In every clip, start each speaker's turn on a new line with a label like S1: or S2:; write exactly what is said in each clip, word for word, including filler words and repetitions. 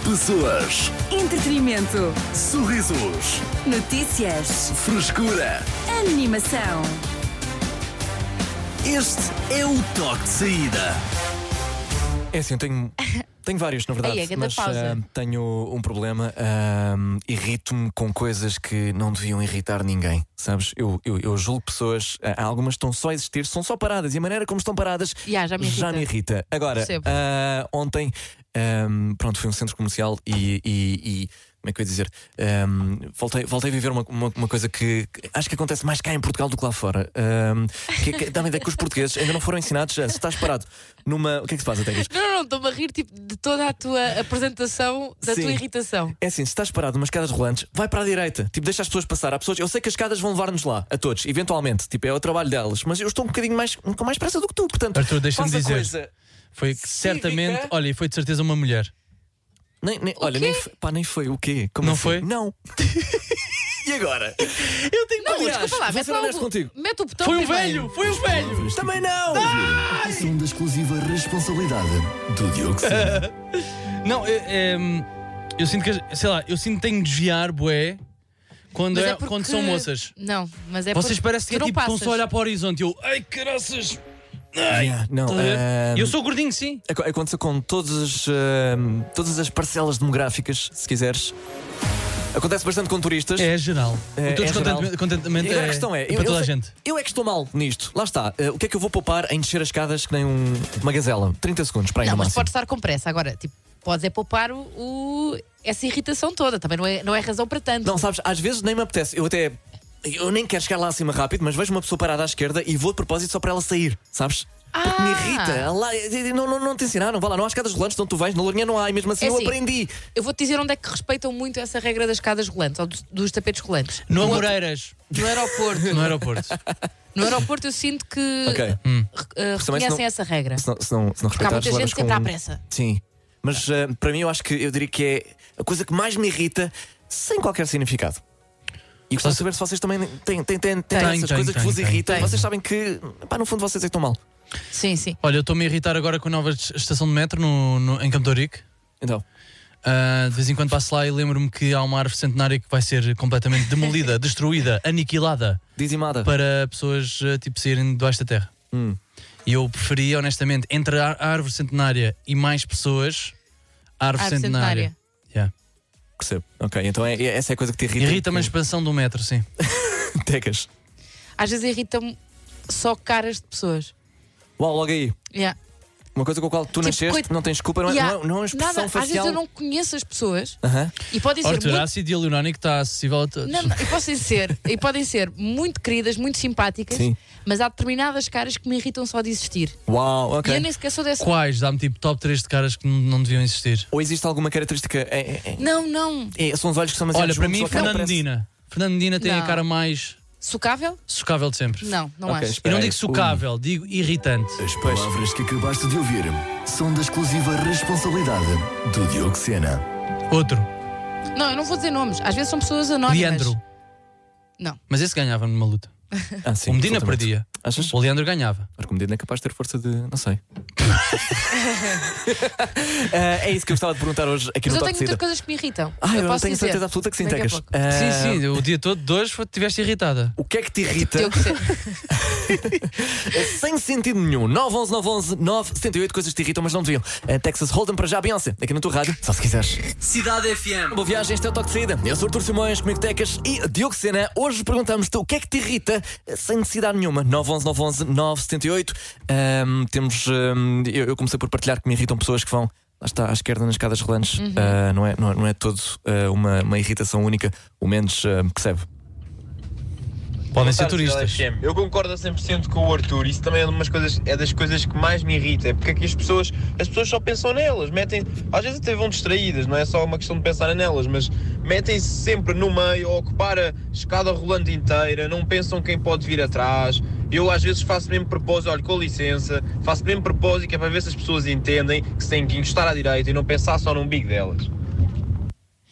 S1: Pessoas,
S2: Entretenimento.
S1: sorrisos,
S2: Notícias.
S1: frescura.
S2: Animação.
S1: Este é o toque de saída.
S3: É assim, eu tenho, tenho vários, na verdade,
S4: Ei, é grande
S3: mas
S4: pausa.
S3: ah, tenho um problema. ah, irrito-me com coisas que não deviam irritar ninguém, sabes? Eu, eu, eu julgo pessoas, ah, algumas estão só a existir, são só paradas, e a maneira como estão paradas
S4: Ya, já me irrita.
S3: me irrita. Agora,
S4: Percebo.
S3: ah, ontem, ah, pronto, fui a um centro comercial e. e, e como é que eu ia dizer? Um, voltei, voltei a viver uma, uma, uma coisa que, que acho que acontece mais cá em Portugal do que lá fora. Um, que, que, dá-me a ideia que os portugueses ainda não foram ensinados. Se estás parado numa. O que é que se passa, Tegas?
S4: Não, não, não, estou-me a rir tipo, de toda a tua apresentação, da
S3: Sim.
S4: tua irritação.
S3: É assim, se estás parado numas escadas rolantes, vai para a direita. Tipo, deixa as pessoas passar. Há pessoas, eu sei que as escadas vão levar-nos lá, a todos, eventualmente. Tipo, é o trabalho delas. Mas eu estou um bocadinho mais, com mais pressa do que tu. Portanto,
S5: Arthur, deixa-me
S3: faz a
S5: dizer.
S3: coisa.
S5: Foi
S3: Cívica.
S5: certamente, olha, e foi de certeza uma mulher.
S3: Nem, nem, olha,
S4: quê?
S3: nem foi, pá, nem foi o quê? Como
S5: Não
S3: assim?
S5: foi?
S3: Não. E agora?
S5: Eu tenho
S4: Não,
S3: Aliás,
S4: desculpa lá,
S3: vou
S4: mete,
S3: ser
S4: lá
S3: honesto
S4: o,
S3: contigo.
S4: mete o botão
S5: Foi um
S4: primeiro.
S5: velho, foi um velho.
S3: Também não!
S1: São da exclusiva responsabilidade do Diogo Sena.
S5: Não, eu, em, eu sinto que, sei lá, eu sinto que tenho de desviar, bué, quando,
S4: Mas
S5: é,
S4: é porque-
S5: quando são moças.
S4: Não, mas é
S5: Vocês
S4: porque
S5: parecem que é
S4: tu não
S5: tipo, estão só a
S4: passas.
S5: olhar para o horizonte. Eu, ai, caraças. Ai.
S3: Yeah, não,
S5: Estás a ver?
S3: ah,
S5: Eu sou gordinho, sim.
S3: Aco- Aconteceu com todas as, ah, todas as parcelas demográficas, se quiseres. Acontece bastante com turistas.
S5: É geral.
S3: É,
S5: o teu
S3: é geral.
S5: descontentamento contentamento
S3: E agora
S5: é,
S3: a questão é,
S5: é
S3: eu,
S5: para
S3: eu
S5: toda a
S3: sei-
S5: gente.
S3: eu é que estou mal nisto. Lá está. Ah, o que é que eu vou poupar em descer as escadas que nem um, uma gazela? trinta segundos, para aí
S4: Não,
S3: no
S4: mas
S3: máximo.
S4: podes estar com pressa. Agora, tipo, podes é poupar o, o- essa irritação toda. Também não é, não é razão para tanto.
S3: Não, sabes, às vezes nem me apetece. Eu até. Eu nem quero chegar lá acima rápido, mas vejo uma pessoa parada à esquerda e vou de propósito só para ela sair, sabes? Porque me
S4: Ah.
S3: irrita. Lá, não, não, não te ensinaram. Vá lá, não há escadas rolantes, onde tu vais, na Lourinhã não há, e mesmo assim
S4: É
S3: eu
S4: assim,
S3: aprendi.
S4: Eu vou-te dizer onde é que respeitam muito essa regra das escadas rolantes ou dos, dos tapetes rolantes.
S5: No
S4: outro-
S5: Amoreiras,
S4: No aeroporto.
S5: no aeroporto.
S4: No aeroporto eu sinto que
S3: Ok.
S5: Hum.
S4: re- uh,
S3: Também se
S4: reconhecem
S3: não-
S4: essa regra.
S3: Se não, se não, se não
S4: Porque há
S3: respeitares,
S4: muita
S3: levas
S4: gente sempre
S3: com-
S4: à pressa.
S3: Sim. Mas ah, para mim eu acho que eu diria que é a coisa que mais me irrita, sem qualquer significado. E gostava de saber se vocês também têm, têm, têm, têm
S5: Tenho,
S3: essas
S5: tenho,
S3: coisas que
S5: tenho,
S3: vos
S5: tenho.
S3: irritam.
S4: Tenho.
S3: Vocês sabem que, pá, no fundo vocês é que estão mal.
S4: Sim, sim.
S5: Olha, eu estou-me a irritar agora com a nova estação de metro no, no- em Campo de Ourique.
S3: Então,
S5: Ah, de vez em quando passo lá e lembro-me que há uma árvore centenária que vai ser completamente demolida, destruída, aniquilada
S3: dizimada.
S5: para pessoas ah, tipo saírem debaixo da terra.
S3: Hum.
S5: E eu preferia, honestamente, entre a a árvore centenária e mais pessoas, a árvore,
S4: Árvore
S5: centenária.
S4: centenária.
S5: Yeah.
S3: Percebo. Ok, então é, é- essa é a coisa que te irrita.
S5: Irrita-me a expansão do metro, sim.
S3: Tecas.
S4: Às vezes irritam-me só caras de pessoas.
S3: Uau, logo aí.
S4: Yeah.
S3: Uma coisa com a qual tu
S4: Tipo,
S3: nasceste,
S4: coit-
S3: não tens culpa, não é,
S4: Yeah.
S3: não é, não é uma expressão
S4: Nada, às vezes
S3: facial.
S4: eu não conheço as pessoas
S3: Aham.
S4: e podem ser
S5: Arthur,
S4: muito...
S5: ácido hialurónico está acessível a todos.
S4: Não, não, e podem ser, e podem ser muito queridas, muito simpáticas,
S3: Sim.
S4: mas há determinadas caras que me irritam só de existir.
S3: Uau,
S4: E
S3: ok.
S4: eu nem sequer sou dessa.
S5: Quais? Dá-me tipo top três de caras que n- não deviam existir.
S3: Ou existe alguma característica? É, é, é-
S4: Não, não.
S3: é- são os olhos que são demasiado
S5: Olha, para
S3: juntos,
S5: mim,
S3: ou aquela
S5: Fernando
S3: parece-
S5: Medina. Fernando Medina tem
S4: Não.
S5: a cara mais
S4: Socável?
S5: socável de sempre.
S4: Não, não
S3: Ok,
S4: acho.
S5: E
S3: espera
S5: não
S3: aí.
S5: digo socável, digo irritante.
S1: As palavras que acabaste de ouvir são da exclusiva responsabilidade do Diogo Sena.
S5: Outro,
S4: Não, eu não vou dizer nomes. Às vezes são pessoas anónimas.
S5: Leandro.
S4: Não.
S5: Mas esse ganhava numa luta.
S3: Ah, sim,
S5: O Medina
S3: absolutamente.
S5: perdia.
S3: Achas?
S5: O Leandro ganhava.
S3: Porque o Medina é capaz de ter força de. Não sei. Ah, é isso que eu gostava de perguntar hoje aqui
S4: Mas
S3: no
S4: eu
S3: Toque
S4: tenho
S3: de
S4: muitas
S3: Saída.
S4: coisas que me irritam.
S3: Ah, eu,
S4: posso
S3: tenho
S4: dizer.
S3: certeza absoluta que sim,
S4: Daqui a
S3: Tecas.
S4: pouco.
S3: Ah,
S5: Sim, sim, o dia todo de hoje foi- tiveste irritada.
S3: O que é que te irrita?
S4: Diogo Sena.
S3: Sem sentido nenhum. nove onze nove onze nove sete oito, coisas que te irritam, mas não deviam. A Texas Hold'em para já, Beyoncé, aqui na tua rádio, só se quiseres.
S6: Cidade F M.
S3: Boa viagem, este é o Toque de Saída. Eu sou Artur Simões, comigo Tecas e Diogo Sena. Hoje perguntamos-te o que é que te irrita sem necessidade nenhuma. nove onze nove onze nove sete oito. Ahm, temos. ahm, eu, eu comecei por partilhar que me irritam pessoas que vão. Lá está, à esquerda nas escadas rolantes. Ah, não, é, não, é, não é todo ah, uma, uma irritação única. O menos ah, percebe.
S5: Podem ser
S7: Boa tarde,
S5: turistas.
S7: Cidade F M. Eu concordo a cem por cento com o Arthur. Isso também é, umas coisas, é das coisas que mais me irrita. É porque é que as pessoas, as pessoas só pensam nelas. Metem, às vezes até vão distraídas, não é só uma questão de pensar nelas, mas metem-se sempre no meio, a ocupar a escada rolante inteira, não pensam quem pode vir atrás. Eu às vezes faço mesmo propósito, olha, com licença, faço mesmo propósito que é para ver se as pessoas entendem que se têm que encostar à direita e não pensar só no umbigo delas.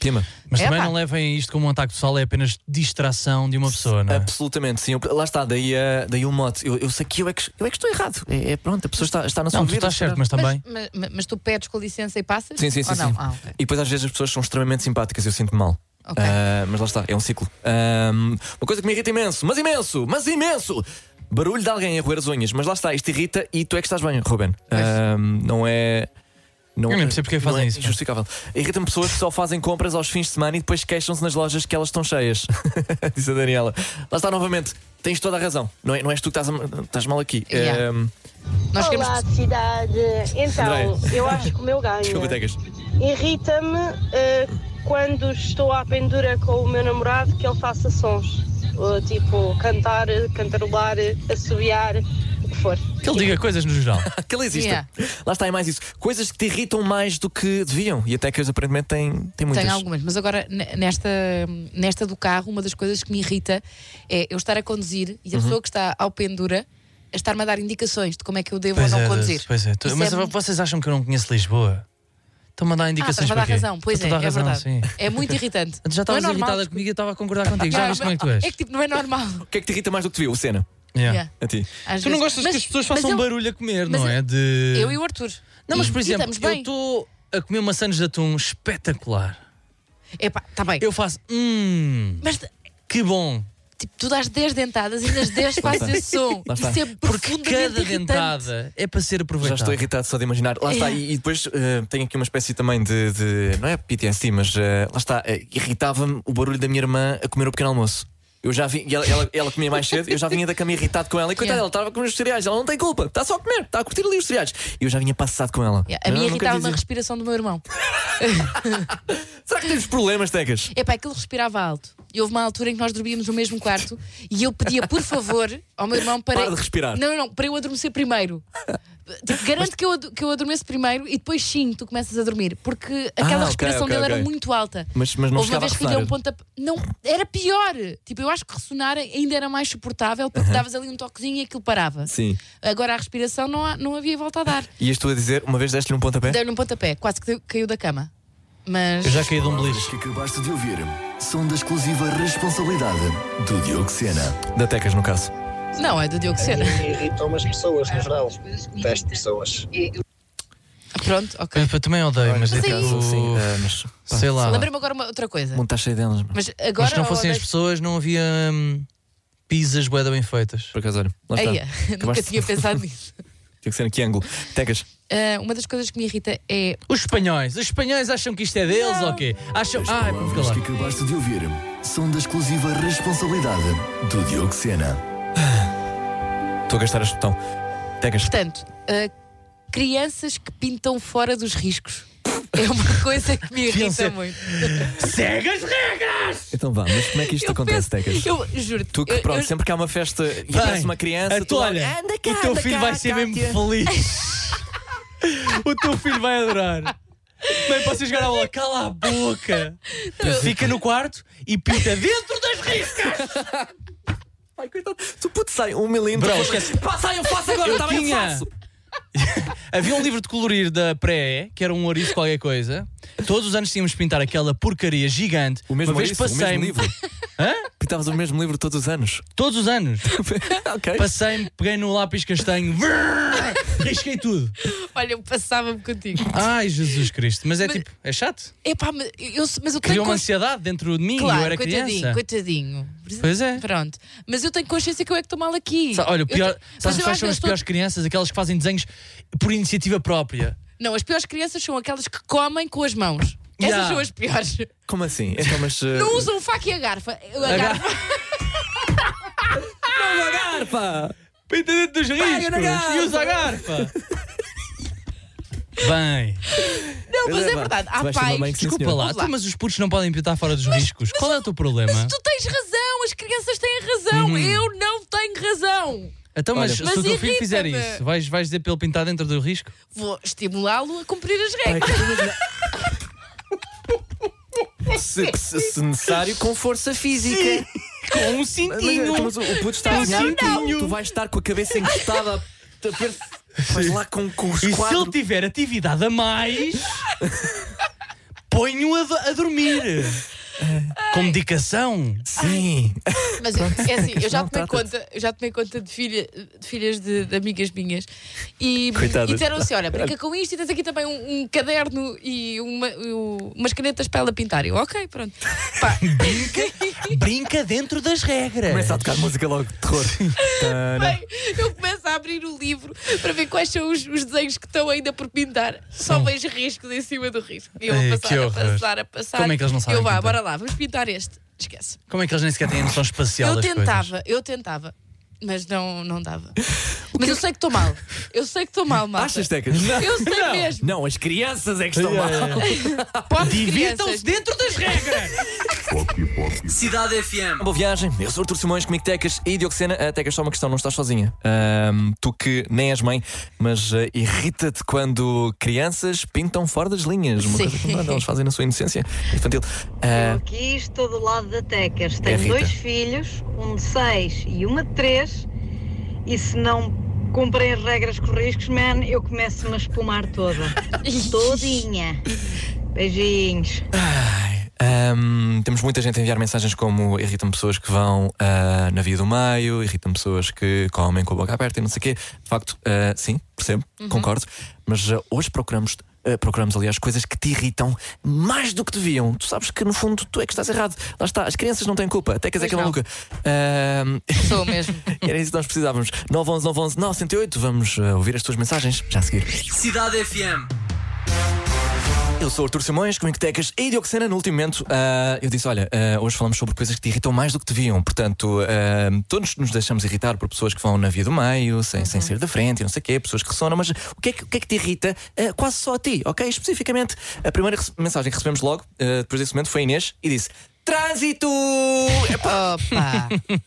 S3: Pima.
S5: Mas
S4: É,
S5: também
S4: pá.
S5: não levem isto como um ataque pessoal, é apenas distração de uma pessoa, não é?
S3: Absolutamente, sim. Eu- Lá está, daí, a- daí o mote. Eu, eu sei que eu é que, eu é que estou errado. É, é pronto, a pessoa está, está na sua
S5: Não, tu
S3: vida.
S5: estás certo, mas também.
S4: Mas, mas, mas tu pedes com licença e passas?
S3: Sim, sim, sim.
S4: Ou não?
S3: sim.
S4: Ah, ok.
S3: E depois às vezes as pessoas são extremamente simpáticas e eu sinto-me mal.
S4: Ok.
S3: Ah, mas lá está, é um ciclo. Ah, uma coisa que me irrita imenso, mas imenso, mas imenso! Barulho de alguém a roer as unhas, mas lá está, isto irrita e tu é que estás bem, Ruben. Ah, não é. Não,
S5: Eu nem percebo porque é que
S3: não
S5: fazem
S3: é
S5: isso, pá.
S3: Injustificável. Irritam pessoas que só fazem compras aos fins de semana e depois queixam-se nas lojas que elas estão cheias. Disse a Daniela. Lá está novamente, tens toda a razão. Não é, não és tu que estás, a- estás mal aqui.
S4: Yeah.
S3: Ah,
S4: Nós queremos.
S6: Olá, cidade. Então,
S3: André.
S6: eu acho que o meu ganho
S3: Desculpa, Tegas.
S6: irrita-me eh, quando estou à pendura com o meu namorado que ele faça sons. Ou, tipo, cantar, cantarolar, assobiar, o que for.
S5: Que ele diga coisas no geral.
S3: Que ele existe.
S4: Yeah.
S3: Lá está, é mais isso. Coisas que te irritam mais do que deviam. E até que aparentemente têm, têm muitas.
S4: Tenho algumas, mas agora n- nesta, nesta do carro, uma das coisas que me irrita é eu estar a conduzir e a
S3: Uhum.
S4: pessoa que está ao pendura a estar-me a dar indicações de como é que eu devo
S5: Pois
S4: ou não
S5: é,
S4: conduzir.
S5: pois é. Tu-
S4: Isso
S5: Mas
S4: é-
S5: vocês acham que eu não conheço Lisboa? Estão-me a dar
S4: Ah,
S5: indicações
S4: estás a dar
S5: para quê?
S4: razão, pois é,
S5: Estou a dar
S4: é
S5: razão,
S4: verdade.
S5: sim.
S4: É muito irritante.
S5: Antes já
S4: Não é
S5: estavas
S4: normal,
S5: irritada comigo e eu estava a concordar contigo. Já
S4: Não,
S5: viste como é que tu és?
S4: É que tipo, não é normal.
S3: O que é que te irrita mais do que te viu, Cena?
S5: Yeah.
S4: Yeah.
S3: A ti.
S4: Às
S5: Tu não
S4: vezes-
S5: gostas
S4: mas-
S5: que as pessoas
S4: mas
S5: façam
S4: eu-
S5: barulho a comer,
S4: mas
S5: não
S4: eu-
S5: é? De...
S4: Eu e o Arthur.
S5: Não, mas por
S4: E
S5: exemplo,
S4: estamos
S5: eu
S4: bem.
S5: estou a comer maçãs de atum espetacular.
S4: Epá, está bem.
S5: Eu faço, hum,
S4: Mas
S5: que bom.
S4: tipo, tu dás dez dentadas e nas dez fazes
S3: está.
S4: esse som.
S3: Lá está.
S4: Isso é
S5: Porque
S4: profundamente
S5: cada
S4: irritante.
S5: dentada é para ser
S3: Já
S5: aproveitada.
S3: estou irritado só de imaginar. Lá está,
S4: É.
S3: e, e depois eh, tenho aqui uma espécie também de. de- não é P T S D, mas eh, lá está, eh, irritava-me o barulho da minha irmã a comer o pequeno almoço. Eu já vi, e ela, ela, ela comia mais cedo, eu já vinha da cama irritado com ela. E coitada,
S4: Yeah.
S3: ela estava a comer os cereais, ela não tem culpa, está só a comer, está a curtir ali os cereais. E eu já vinha passado com ela.
S4: Yeah, a
S3: Eu
S4: minha
S3: nunca
S4: irritava-me a
S3: dizia.
S4: respiração do meu irmão.
S3: Será que temos problemas, Tecas?
S4: Epá, é que ele respirava alto. E houve uma altura em que nós dormíamos no mesmo quarto e eu pedia, por favor, ao meu irmão para.
S3: Para de respirar.
S4: Não, não, não, para eu adormecer primeiro. Tipo, garante que, eu, ad- que eu adormeço primeiro e depois sim, tu começas a dormir. Porque aquela
S3: Ah, ok,
S4: respiração
S3: ok,
S4: dele
S3: ok.
S4: era muito alta.
S3: Mas, mas não
S4: Houve uma
S3: chegava a
S4: vez que lhe dei
S3: ressonar.
S4: um pontapé. Não, era pior. Tipo, eu acho que ressonar ainda era mais suportável porque davas ali um toquezinho e aquilo parava.
S3: Sim.
S4: Agora a respiração não, há- não havia volta a dar.
S3: Ias tu a dizer, uma vez deste-lhe um pontapé?
S4: Dei-lhe um pontapé, quase que caiu da cama. Mas.
S5: Eu já caí de um
S1: Palavras
S5: beliche.
S1: que acabaste de ouvir são da exclusiva responsabilidade do Diogo Sena.
S3: Da Tecas, no caso.
S4: Não, é do Diogo Sena.
S8: Irritam as pessoas no geral. Detesto pessoas.
S4: Pronto, ok.
S5: Eu também odeio, mas é
S4: Mas é
S5: tipo,
S4: isso.
S3: Sim, eh, mas. pá,
S5: sei lá.
S4: Lembrei-me agora uma outra coisa.
S3: O mundo está cheio delas. Mas,
S4: Mas
S5: Mas
S4: agora.
S5: se não fossem
S4: ou
S5: as pessoas, não havia hum, pizzas bué bem feitas.
S3: por acaso, olha. Lá está.
S4: Eia, nunca
S3: Acabaste-
S4: tinha pensado nisso.
S3: Tinha que ser aqui ângulo. Tecas.
S4: Ah, uma das coisas que me irrita é.
S5: Os espanhóis, os espanhóis acham que isto é deles ou quê? Acham.
S1: As
S5: Ah, é para
S1: palavras
S5: ficar
S1: que
S5: lá.
S1: acabaste de ouvir são da exclusiva responsabilidade do Diogo Sena.
S3: Estou a gastar este botão. Tecas.
S4: Portanto, ah, crianças que pintam fora dos riscos. É uma coisa que me
S5: Deviam
S4: irrita
S5: ser-
S4: muito.
S5: Segue as regras!
S3: Então vá, mas como é que isto
S4: Eu
S3: acontece,
S4: penso-
S3: Tecas?
S4: Eu juro
S3: Tu que, pronto, sempre que há uma festa e aparece uma criança, tu
S5: tu
S3: lá,
S5: olha,
S3: anda cá,
S5: o teu
S3: anda
S5: filho
S3: cá,
S5: vai ser mesmo
S3: Cátia.
S5: feliz. O teu filho vai adorar. Bem, para você jogar a bola, cala a boca. Fica no quarto e pinta dentro das riscas.
S3: Ai, coitado. Tu puto, sai um milímetro.
S5: Bro, esquece.
S3: Pá, sai, eu faço agora,
S5: Eu
S3: está bem, eu
S5: tinha-
S3: faço.
S5: Havia um livro de colorir da Pré, que era um ouriço qualquer coisa. Todos os anos tínhamos de pintar aquela porcaria gigante.
S3: O mesmo
S5: Uma vez
S3: ouriço, o mesmo
S5: passei-me.
S3: livro.
S5: Hã?
S3: Pintavas o mesmo livro todos os anos.
S5: Todos os anos.
S3: Ok.
S5: Passei-me, peguei no lápis castanho, vrrr, risquei tudo.
S4: Olha, eu passava-me contigo.
S5: Ai, Jesus Cristo. Mas é
S4: Mas-
S5: tipo, é chato.
S4: Epá, mas eu, mas eu tenho.
S5: Criou uma
S4: consci-
S5: ansiedade dentro de mim e
S4: Claro,
S5: eu era
S4: coitadinho,
S5: criança.
S4: coitadinho.
S5: Pois é.
S4: Pronto. Mas eu tenho consciência que eu é que estou mal aqui.
S5: Sa- Olha, o
S4: Eu
S5: pior,
S4: te- mas
S5: sabes
S4: eu
S5: quais
S4: acho
S5: são
S4: que
S5: as
S4: estou-
S5: piores crianças? Aquelas que fazem desenhos por iniciativa própria.
S4: Não, as piores crianças são aquelas que comem com as mãos.
S5: Yeah.
S4: Essas são as piores.
S3: Como assim? Então, mas. uh,
S4: Não usam o faca e a garfa. A
S5: A
S4: garfa.
S3: Não, a garfa!
S5: Pinta dentro dos riscos
S3: na garfa.
S5: e usa a garfa. Bem,
S4: Não, mas
S3: Mas é,
S4: é
S3: vá.
S4: verdade.
S3: Tu
S4: Há
S3: vais ser uma
S4: pais.
S3: mãe que sim,
S5: desculpa
S3: senhor.
S5: lá,
S4: Vamos lá.
S5: tu, mas os putos não podem pintar fora dos riscos. Qual é o teu problema?
S4: Mas tu tens razão, as crianças têm razão.
S5: Uhum.
S4: Eu não tenho razão.
S5: Então, mas,
S3: Olha,
S5: se o
S4: mas
S5: teu filho fizer
S4: irrita-me.
S5: isso, vais, vais dizer para ele pintar dentro do risco?
S4: Vou estimulá-lo a cumprir as
S3: Ai,
S4: regras.
S3: que tu imagina- se, se- se necessário, com força física.
S5: Com um
S3: Mas,
S5: cintinho.
S3: mas o, o puto está a
S5: Não,
S3: ganhar,
S5: não.
S3: tu vais estar com a cabeça encostada a, a ver. Vais lá com, com os
S5: E se ele
S3: quadros.
S5: tiver atividade a mais, pô, ponho a, do- a dormir. Com medicação.
S3: Sim.
S4: Mas é assim, eu já
S3: Não,
S4: tomei
S3: trata-te.
S4: conta, eu já tomei conta de, filha, de filhas de, de amigas minhas e,
S3: Coitadas.
S4: e disseram assim: olha, brinca com isto e tens aqui também um, um caderno e uma, um- umas canetas para ela pintar. Eu, ok, pronto. Pá,
S5: Brinca dentro das regras.
S3: Começa a tocar música logo de terror. Tana.
S4: bem, eu começo a abrir o livro para ver quais são os, os desenhos que estão ainda por pintar. Só vejo riscos em cima do risco. E eu
S5: Ei,
S4: vou
S5: que
S4: passar, a
S5: horror.
S4: passar, a passar.
S5: Como é que eles não sabem
S4: Eu vá,
S5: pintar?
S4: bora lá, vamos pintar este. Esquece.
S5: Como é que eles nem sequer têm a noção espacial
S4: Eu
S5: das
S4: tentava,
S5: coisas?
S4: eu tentava, mas não, não dava. Mas eu sei que estou mal. Eu sei que estou mal, malta.
S3: Achas, Tecas?
S4: Eu sei
S5: Não.
S4: mesmo.
S3: Não, as crianças é que estão mal.
S4: Pobres
S5: Divirtam-se
S4: crianças.
S5: dentro das regras.
S1: Cidade F M.
S3: Boa viagem, eu sou Artur Simões, comigo Tecas e Dioxena. Uh, Tecas, só uma questão, não estás sozinha. Ahm, tu que nem és mãe, mas uh, irrita-te quando crianças pintam fora das linhas. Uma
S4: Sim.
S3: coisa que nada, eles fazem na sua inocência infantil. Uh,
S9: Aqui estou do lado da Tecas.
S3: É,
S9: Tenho
S3: Rita.
S9: dois filhos, um de seis e uma de três. E se não cumprem as regras com riscos, man, eu começo-me a espumar toda. Todinha. Beijinhos.
S3: Ahm, temos muita gente a enviar mensagens como irritam pessoas que vão ah, na via do meio, irritam pessoas que comem com a boca aberta e não sei o quê. De facto, ah, sim, percebo, concordo. Mas ah, hoje procuramos, ah, procuramos, aliás, coisas que te irritam mais do que deviam. Tu sabes que, no fundo, tu é que estás errado. Lá está, as crianças não têm culpa. Até que é
S4: Pois
S3: que é
S4: não.
S3: maluca. Ahm,
S4: Sou mesmo.
S3: Era isso que nós precisávamos. nove onze nove onze nove zero oito. Vamos ah, ouvir as tuas mensagens já a seguir.
S1: Cidade F M.
S3: Eu sou o Artur Simões, comigo Tecas e Dioxena. No último momento, ah, eu disse: olha, ah, hoje falamos sobre coisas que te irritam mais do que deviam. Portanto, ah, todos nos deixamos irritar por pessoas que vão na via do meio, sem, sem ser da frente e não sei o quê, pessoas que ressonam. Mas o que é que, o que, é que te irrita ah, quase só a ti, ok? Especificamente, a primeira rece- mensagem que recebemos logo, ah, depois desse momento, foi a Inês e disse: trânsito! Epá,
S4: Opa!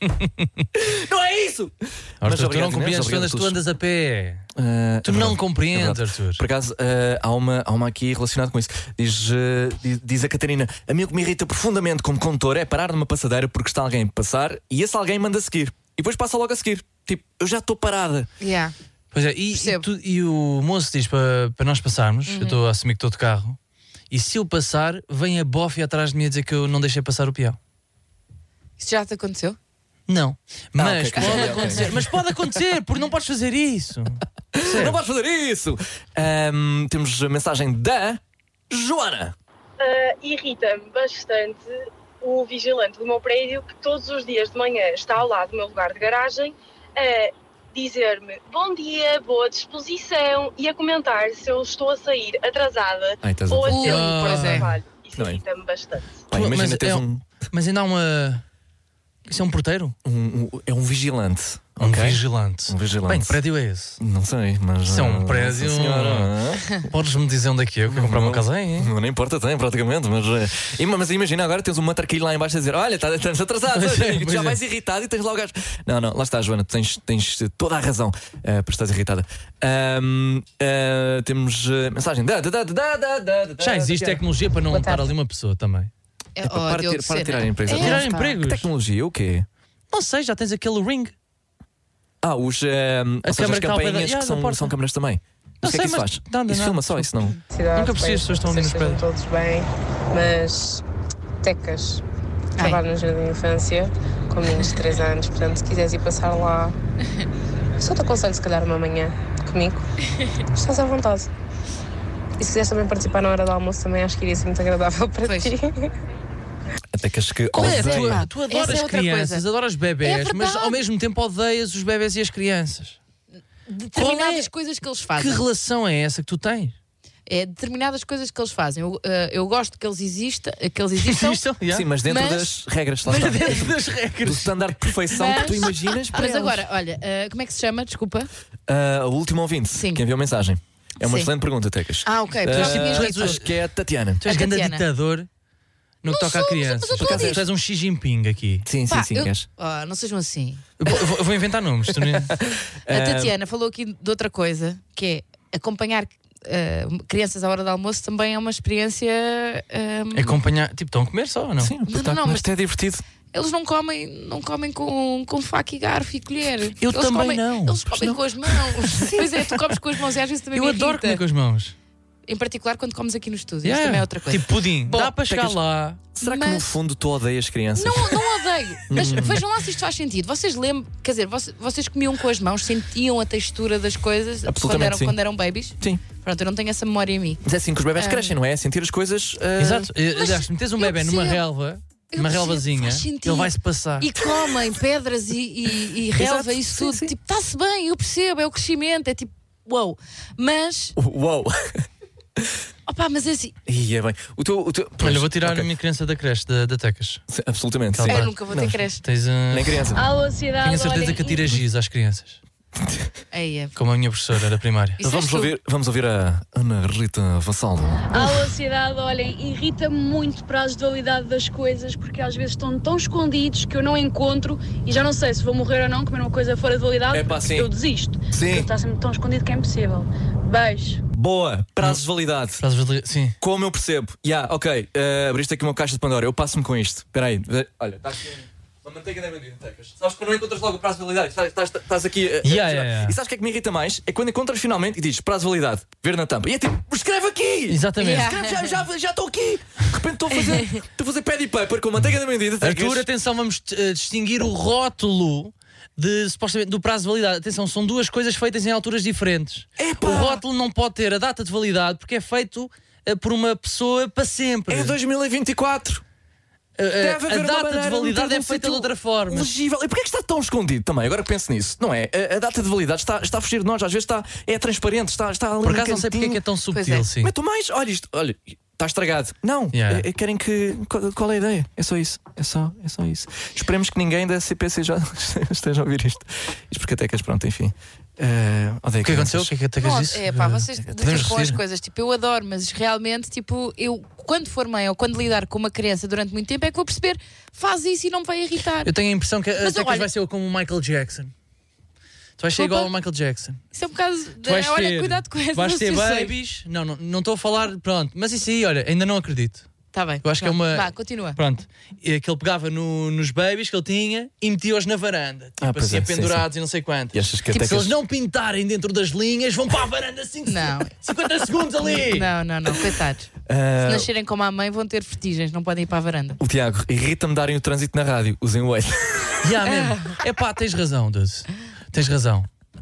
S3: não é isso!
S5: Arthur, tu
S3: obrigado,
S5: não
S3: Inês,
S5: compreendes, tu
S3: obrigado
S5: andas,
S3: a
S5: tu
S3: todos.
S5: andas a pé.
S3: Ah,
S5: Tu
S3: é
S5: não
S3: verdade,
S5: compreendes,
S3: é verdade.
S5: Arthur.
S3: Por acaso, ah, há, uma, há uma aqui relacionada com isso. Diz, ah, diz, diz a Catarina: a mim o que me irrita profundamente como condutor é parar numa passadeira porque está alguém a passar e esse alguém manda seguir. E depois passa logo a seguir. Tipo, eu já estou parada.
S4: Yeah.
S5: Pois é, e, e,
S4: Percebo.
S5: tu- e o moço diz para, para nós passarmos. Eu estou a assumir que estou de carro. E se eu passar, vem a bofe atrás de mim a dizer que eu não deixei passar o peão.
S4: Isso já te aconteceu?
S5: Não. Mas
S3: ok, ok,
S5: pode
S3: ok,
S5: acontecer.
S3: ok.
S5: Mas pode acontecer, porque não podes fazer isso.
S3: Não podes fazer isso! Ahm, temos a mensagem da Joana.
S6: Ah, irrita-me bastante o vigilante do meu prédio que todos os dias de manhã está ao lado do meu lugar de garagem a dizer-me bom dia, boa disposição e a comentar se eu estou a sair atrasada
S3: Ai, estás a-
S6: ou a
S4: Ui,
S6: tempo para
S4: pois
S6: o
S4: é.
S6: trabalho. Isso
S3: Não é?
S6: irrita-me bastante.
S3: Pá, imagina
S5: mas,
S3: teres
S5: é,
S3: um,
S5: mas ainda há uma. Isso é um porteiro?
S3: um, um- É um vigilante.
S5: Um
S3: ok?
S5: vigilante.
S3: Um vigilante.
S5: Bem, que prédio é esse?
S3: Não sei, mas.
S5: Isso é um
S3: ah,
S5: prédio-
S3: Nossa Senhora, ah.
S5: Podes-me dizer onde é que é? Eu quero comprar uma casa aí, hein?
S3: Não, não importa, tem praticamente, mas, eh, e- mas imagina agora tens um matraquilho lá em baixo a dizer: olha, tá- estás atrasado,
S5: Pois é,
S3: e tu
S5: pois
S3: já
S5: é.
S3: vais irritado e tens logo as... Não, não, lá está, Joana, tu tens, tens toda a razão eh, para estares irritada. Ahm, eh, temos eh, mensagem da, da, da, da, da, da, da,
S5: Já existe
S3: da-
S5: tecnologia para não estar ali uma pessoa também.
S4: É,
S3: Epá, para,
S4: Diogo
S3: ter- para
S4: Sena.
S3: tirar empregos.
S4: É,
S5: Tirar
S4: pá.
S5: empregos?
S3: Que tecnologia? O quê?
S5: Não sei, já tens aquele ring.
S3: Ah, os, eh, ou seja,
S5: câmara
S3: as
S5: que está ao pé da-
S3: campainhas
S5: yeah,
S3: que
S5: da
S3: são,
S5: porta.
S3: são câmaras também.
S5: Não
S3: o que é
S5: sei,
S3: que isso
S5: mas
S3: faz?
S5: nada,
S3: Isso
S5: nada.
S3: filma só, isso não.
S5: Nunca percebi as pessoas estão ali nos prédios.
S6: todos bem, mas Tecas,
S4: Ai.
S6: trabalho no jardim de infância com meninos de três anos, portanto, se quiseres ir passar lá, só te aconselho se calhar uma manhã comigo, estás à vontade. E se quiseres também participar na hora do almoço, também acho que iria ser muito agradável para
S4: Pois.
S6: ti.
S3: Até que acho que
S5: Qual é?
S3: odeio.
S5: Tu, tu
S4: Essa
S5: adoras
S4: é outra
S5: crianças,
S4: coisa.
S5: adoras bebés,
S4: É
S5: mas
S4: verdade.
S5: ao mesmo tempo odeias os bebés e as crianças.
S4: Determinadas
S5: Qual é-
S4: coisas que eles
S5: Que
S4: fazem.
S5: relação é essa que tu tens?
S4: É determinadas coisas que eles fazem. Eu, eh, eu gosto que eles existam, que eles existam.
S5: Isto, yeah.
S3: Sim, mas dentro
S4: Mas-
S3: das regras, lá
S5: Mas
S3: está.
S5: dentro das
S3: Do
S5: regras.
S3: standard de perfeição que tu
S4: Mas-
S3: imaginas para
S4: Mas
S3: eles.
S4: agora, olha, eh, como é que se chama? Desculpa.
S3: Ah, o último ouvinte
S4: Sim.
S3: que enviou mensagem. É uma
S4: Sim.
S3: excelente pergunta, Tecas.
S4: Ah, ok.
S3: Ah,
S4: Tu já tinhas
S3: acho
S4: dito.
S3: que é a Tatiana.
S5: Tu és
S4: A
S5: grande
S4: Tatiana.
S5: ditador no que toca a
S4: sou, mas eu-
S5: crianças.
S4: mas eu
S5: Por acaso,
S4: estou a
S5: tu és um Xi Jinping aqui.
S3: Sim,
S4: Pá,
S3: sim, sim,
S4: eu-
S3: és.
S4: Ah, não sejam assim.
S5: Eu vou, eu vou- eu vou inventar nomes. Tu nem-
S4: A
S3: Ah,
S4: Tatiana falou aqui de outra coisa, que é acompanhar eh, crianças à hora do almoço também é uma experiência. eh,
S5: Acompanhar. Tipo, estão a comer só ou não?
S3: Sim,
S4: não,
S3: tá,
S4: não,
S3: mas
S4: mas-
S3: até é divertido.
S4: Eles não comem, não comem com, com faca e garfo e colher.
S5: Eu
S4: eles
S5: também
S4: comem,
S5: não.
S4: Eles comem com as mãos. Pois é, tu comes com as mãos e às vezes também
S5: Eu
S4: me
S5: adoro
S4: irrita.
S5: comer com as mãos.
S4: em particular quando comes aqui no estúdio.
S5: Yeah.
S4: Isso também é outra coisa.
S5: Tipo pudim,
S4: Bom,
S5: dá para chegar
S3: Tecas,
S5: lá.
S3: Será que
S4: Mas-
S3: no fundo tu odeias crianças?
S4: Não, não odeio. Mas vejam lá se isto faz sentido. Vocês lembram, quer dizer, vocês, vocês comiam com as mãos, sentiam a textura das coisas quando
S3: Absolutamente,
S4: eram,
S3: sim.
S4: quando eram babies?
S3: Sim.
S4: Pronto, eu não tenho essa memória em mim.
S3: Mas é assim que os bebés
S4: Ah.
S3: crescem, não é? Sentir as coisas. ah,
S5: Exato.
S4: Mas
S5: Aliás, se metes um
S4: eu
S5: bebê numa
S4: percebo.
S5: relva,
S4: Eu
S5: uma
S4: percebo,
S5: relvazinha,
S4: faz sentido.
S5: ele vai-se passar.
S4: E comem pedras e, e, e relva,
S3: Exato,
S4: isso
S3: sim,
S4: tudo.
S3: sim.
S4: Tipo, está-se bem, eu percebo, é o crescimento, é tipo, uau. Mas,
S3: Uau!
S4: opá, mas é assim,
S3: Ih, é bem. O teu. O teu...
S5: Olha, vou tirar
S3: Ok.
S5: a minha criança da creche, da, da Tecas.
S3: Sim, absolutamente.
S5: Calma.
S3: Sim.
S4: eu nunca vou ter creche.
S5: Tens a.
S3: Nem criança.
S6: Alô, cidade,
S5: Tenho a certeza
S6: olhem,
S5: que atira giz às crianças.
S4: Aí é.
S5: Como a minha professora da primária.
S4: Isso
S3: Vamos
S4: és tu.
S3: ouvir, vamos ouvir a Ana Rita Vassaldo.
S6: Alô, cidade, olhem, irrita-me muito prazos de validade das coisas porque às vezes estão tão escondidos que eu não encontro e já não sei se vou morrer ou não, comer uma coisa fora de validade,
S3: Epá,
S6: porque
S3: sim.
S6: eu desisto.
S3: Sim.
S6: Porque está sempre tão escondido que é impossível. Beijo.
S3: Boa! Prazos de validade.
S5: Frases valid- Sim.
S3: Como eu percebo? Ya, ok. eh, abriste aqui uma caixa de Pandora. Eu passo-me com isto. Espera aí. eh, Olha, está aqui uma manteiga de amendoim, Tecas. Sabes que quando não encontras logo o prazo de validade? Estás, estás, estás aqui. eh,
S5: Ya,
S3: a-
S5: ya, ya.
S3: E sabes o que é que me irrita mais? É quando encontras finalmente e dizes prazo de validade, ver na tampa. E é tipo, escreve aqui!
S5: Exatamente.
S4: Yeah.
S3: Escreve, já, já, já estou aqui! De repente estou a fazer, estou a fazer pad paper com manteiga de amendoim. de Tecas.
S5: Arthur, atenção, vamos eh, distinguir o rótulo de, supostamente, do prazo de validade. Atenção, são duas coisas feitas em alturas diferentes.
S3: Epá!
S5: O rótulo não pode ter a data de validade porque é feito eh, por uma pessoa para sempre.
S3: É dois mil e vinte e quatro.
S5: Eh, eh,
S3: Deve haver
S5: a
S3: uma
S5: data
S3: maneira
S5: de validade
S3: ter
S5: é
S3: um
S5: feita
S3: sítio
S5: de outra forma.
S3: legível. E porquê é que está tão escondido também? Agora que penso nisso, não é? A, a data de validade está, está a fugir de nós, às vezes está, é transparente, está, está ali
S5: Por
S3: no
S5: acaso não sei porque é que é tão
S4: Pois
S5: subtil,
S4: é.
S5: sim.
S3: Mete mais, olha isto, olha, está estragado. Não,
S5: Yeah.
S3: é- é- querem que. Qual, qual é a ideia? É só isso. É só, é só isso. Esperemos que ninguém da C P C já esteja a ouvir isto. Isto porque até que pronto, enfim. Uh,
S5: O que aconteceu? O que é que a Tecas
S4: Não,
S5: disse?
S4: é pá, vocês
S5: Podemos
S4: tipo, com as
S5: repetir?
S4: coisas, tipo, eu adoro, mas realmente, tipo, eu, quando for mãe ou quando lidar com uma criança durante muito tempo, é que vou perceber, faz isso e não me vai irritar.
S5: Eu tenho a impressão que a
S4: Mas,
S5: Tecas
S4: olha-
S5: vai ser como o Michael Jackson. Tu vais ser
S4: Desculpa?
S5: igual ao Michael Jackson.
S4: Isso é um bocado. De,
S5: Tu vais
S4: olha,
S5: ter,
S4: cuidado com essas
S5: vais ter
S4: associações.
S5: babies. Não, não não estou a falar. Pronto, mas isso aí, olha, ainda não acredito.
S4: Tá bem.
S5: Eu acho que é
S4: Pronto.
S5: uma-
S4: Vá, continua.
S5: Pronto, é que ele pegava no- nos babies que ele tinha e metia-os na varanda, tipo
S3: Ah, pois
S5: assim,
S3: é, sim,
S5: pendurados e não sei quantos.
S3: E achas que
S5: Tipo,
S3: até
S5: se
S3: que
S5: eles não pintarem dentro das linhas, vão para a varanda assim,
S4: Não.
S5: cinquenta segundos ali.
S4: Não, não, não, coitados.
S3: Ah,
S4: Se nascerem como a mãe, vão ter vertigens, não podem ir para a varanda.
S3: o Tiago, irrita-me darem o trânsito na rádio. Usem o Waze.
S5: Yeah, mesmo. É pá, tens razão, Dude. Tens razão.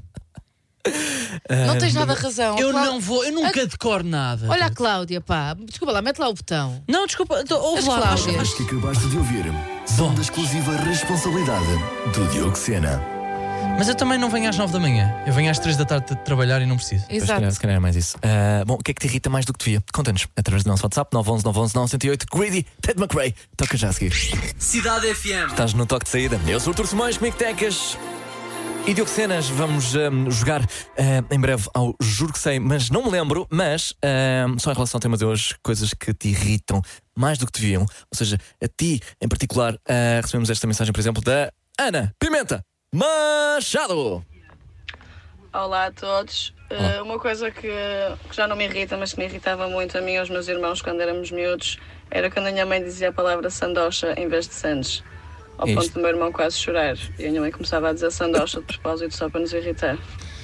S4: Não tens nada razão.
S5: Eu
S4: A Clá-
S5: não vou, eu nunca decoro nada.
S4: Olha a
S5: Dude.
S4: Cláudia, pá. Desculpa lá, mete lá o botão.
S5: Não, desculpa, então, ouve
S4: As
S5: lá.
S4: Cláudias.
S1: As que acabaste de ouvir são da exclusiva responsabilidade do Diogo Sena.
S5: Mas eu também não venho às nove da manhã. Eu venho às três da tarde de trabalhar e não preciso.
S3: Pois, se calhar,
S4: Exato.
S3: se calhar é mais isso. Ah, bom, o que é que te irrita mais do que devia? Conta-nos através do nosso WhatsApp nove um um nove um um nove zero oito. Greedy, Ted McRae. Toca já a seguir.
S10: Cidade F M.
S3: Estás no toque de saída. Eu sou o Artur Simões, comigo Tecas e Diogo Senas. Vamos ahm, jogar ahm, em breve ao Juro que Sei, mas não me lembro. Mas ahm, só em relação ao tema de hoje, coisas que te irritam mais do que deviam. Ou seja, a ti em particular. ah, recebemos esta mensagem, por exemplo, da Ana Pimenta Machado.
S6: Olá a todos.
S3: Olá.
S6: Uh, uma coisa que, que já não me irrita, mas que me irritava muito a mim e aos meus irmãos quando éramos miúdos, era quando a minha mãe dizia a palavra sandocha em vez de sandes. Ao
S3: Isto.
S6: ponto do meu irmão quase chorar. E a minha mãe começava a dizer sandocha de propósito só para nos irritar.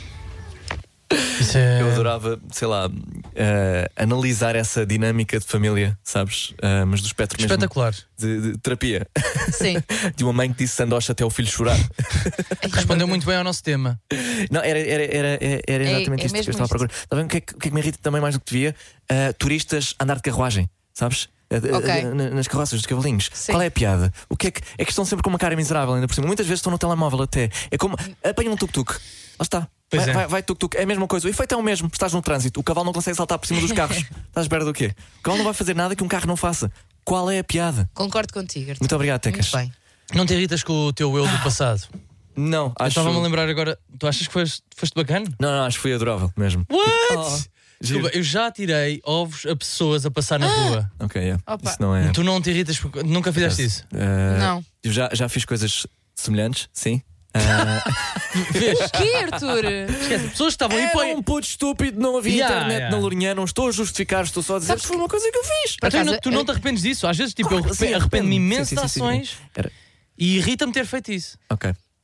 S5: Isso é...
S3: Eu adorava, sei lá, ah, analisar essa dinâmica de família, sabes? Ah, mas do espectro mesmo
S5: Espetacular.
S3: de, de terapia.
S4: Sim.
S3: De uma mãe que disse sandocha até o filho chorar.
S5: Respondeu muito bem ao nosso tema.
S3: Não, era, era, era, era, era
S4: É-
S3: exatamente
S4: é
S3: isto que eu
S4: mesmo
S3: estava a
S4: isto.
S3: procurar. Está bem? O que, é que, o que é que me irrita também mais do que devia? Ah, turistas andar de carruagem, sabes? Ah, ah,
S4: Ok.
S3: ah, na- nas carroças dos cavalinhos.
S4: Sim.
S3: Qual é a piada? O que é que é que estão sempre com uma cara miserável ainda por cima? Muitas vezes estão no telemóvel até. É como apanham um tuk-tuk. Lá está.
S5: Pois
S3: Vai,
S5: é.
S3: vai, vai tuk-tuk. É a mesma coisa. O efeito é o mesmo. Estás no trânsito. O cavalo não consegue saltar por cima dos carros. Estás à espera do quê? O cavalo não vai fazer nada que um carro não faça. Qual é a piada?
S4: Concordo contigo, Arthur.
S3: Muito obrigado, Tecas.
S4: Muito bem.
S5: Não te irritas com o teu eu do passado?
S3: Não,
S5: Eu
S3: acho.
S5: estava-me a lembrar agora. Tu achas que foste, foste bacana?
S3: Não, não, acho que foi adorável mesmo.
S5: What?
S3: Oh, giro.
S5: Desculpa, eu já tirei ovos a pessoas a passar na
S4: Ah!
S5: rua.
S3: Ok, yeah.
S4: Opa.
S3: Isso não é.
S5: Tu não te irritas porque nunca fizeste isso?
S3: Uh,
S4: Não.
S3: Eu já, já fiz coisas semelhantes, sim. Uh,
S5: Vês?
S4: O quê, Arthur?
S5: Esquece, pessoas que estavam aí
S3: era
S5: põem.
S3: um puto estúpido, não havia
S5: Yeah,
S3: internet
S5: yeah.
S3: na Lourinhã, não estou a justificar, estou só a dizer
S4: Sabes
S3: que foi uma coisa que eu fiz.
S4: Por
S5: Então,
S4: acaso,
S5: não- tu não te arrependes disso? Às vezes, tipo,
S3: Claro,
S5: eu
S3: sim,
S5: arrependo- arrependo-me
S3: arrependo-me.
S5: imenso
S3: Sim,
S5: de
S3: sim, sim, sim.
S5: ações
S3: Era-
S5: e irrita-me ter feito isso.
S3: Ok.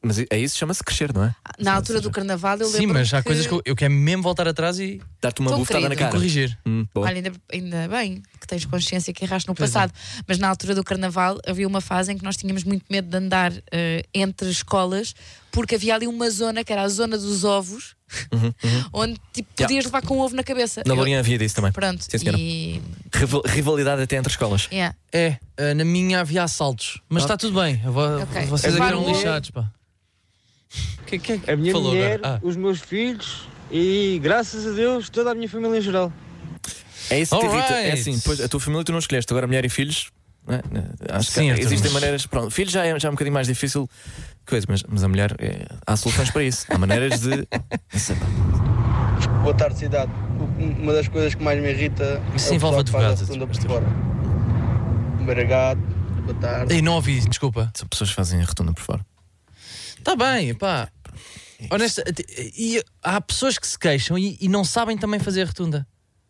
S3: Mas é isso, chama-se crescer, não é?
S4: Na altura do carnaval eu lembro.
S5: Sim, mas há
S4: que...
S5: coisas que eu, eu quero mesmo voltar atrás e
S3: dar-te uma
S4: Tão
S3: bufetada na
S4: querido.
S3: cara.
S5: corrigir.
S3: Hum, boa.
S4: Olha, ainda, ainda bem que tens consciência que erraste no
S5: Pois
S4: passado. Mas na altura do carnaval havia uma fase em que nós tínhamos muito medo de andar eh, entre escolas, porque havia ali uma zona que era a zona dos ovos,
S3: Uhum, uhum.
S4: onde tipo,
S3: Yeah.
S4: podias levar com um ovo na cabeça.
S3: Na
S4: Eu-
S3: Lourinhã havia disso também.
S4: Pronto,
S3: Sim, senhora.
S4: e.
S3: Rival- rivalidade até entre escolas.
S4: Yeah.
S5: É, eh, na minha havia assaltos. Mas está tudo bem. Eu vou-
S4: Ok.
S5: Vocês
S4: Levar
S5: aqui eram
S4: um ovo.
S5: lixados, pá. Que, que, que
S10: A minha
S5: falou
S10: mulher,
S5: agora? Ah.
S10: os meus filhos e, graças a Deus, toda a minha família em geral.
S3: É isso que te irrita.
S5: Alright.
S3: É assim, pois, a tua família tu não escolheste, agora mulher e filhos. Não é? Acho que
S5: Sim, Arthur,
S3: existem
S5: mas-
S3: maneiras. Pronto, filhos já é, já é um bocadinho mais difícil, coisa, mas, mas a mulher é, há soluções para isso. Há maneiras de. Não sei, pá.
S8: Boa tarde, cidade. Uma das coisas que mais me irrita
S5: Isso
S8: é o
S5: envolve
S8: pessoal que faz a
S5: advogados,
S8: rotunda por fora. Obrigado. Boa tarde.
S5: Ei, não ouvi, desculpa.
S3: São pessoas que fazem a rotunda por fora.
S5: Está bem, pá. Honesta, e há pessoas que se queixam e, e não sabem também fazer a rotunda.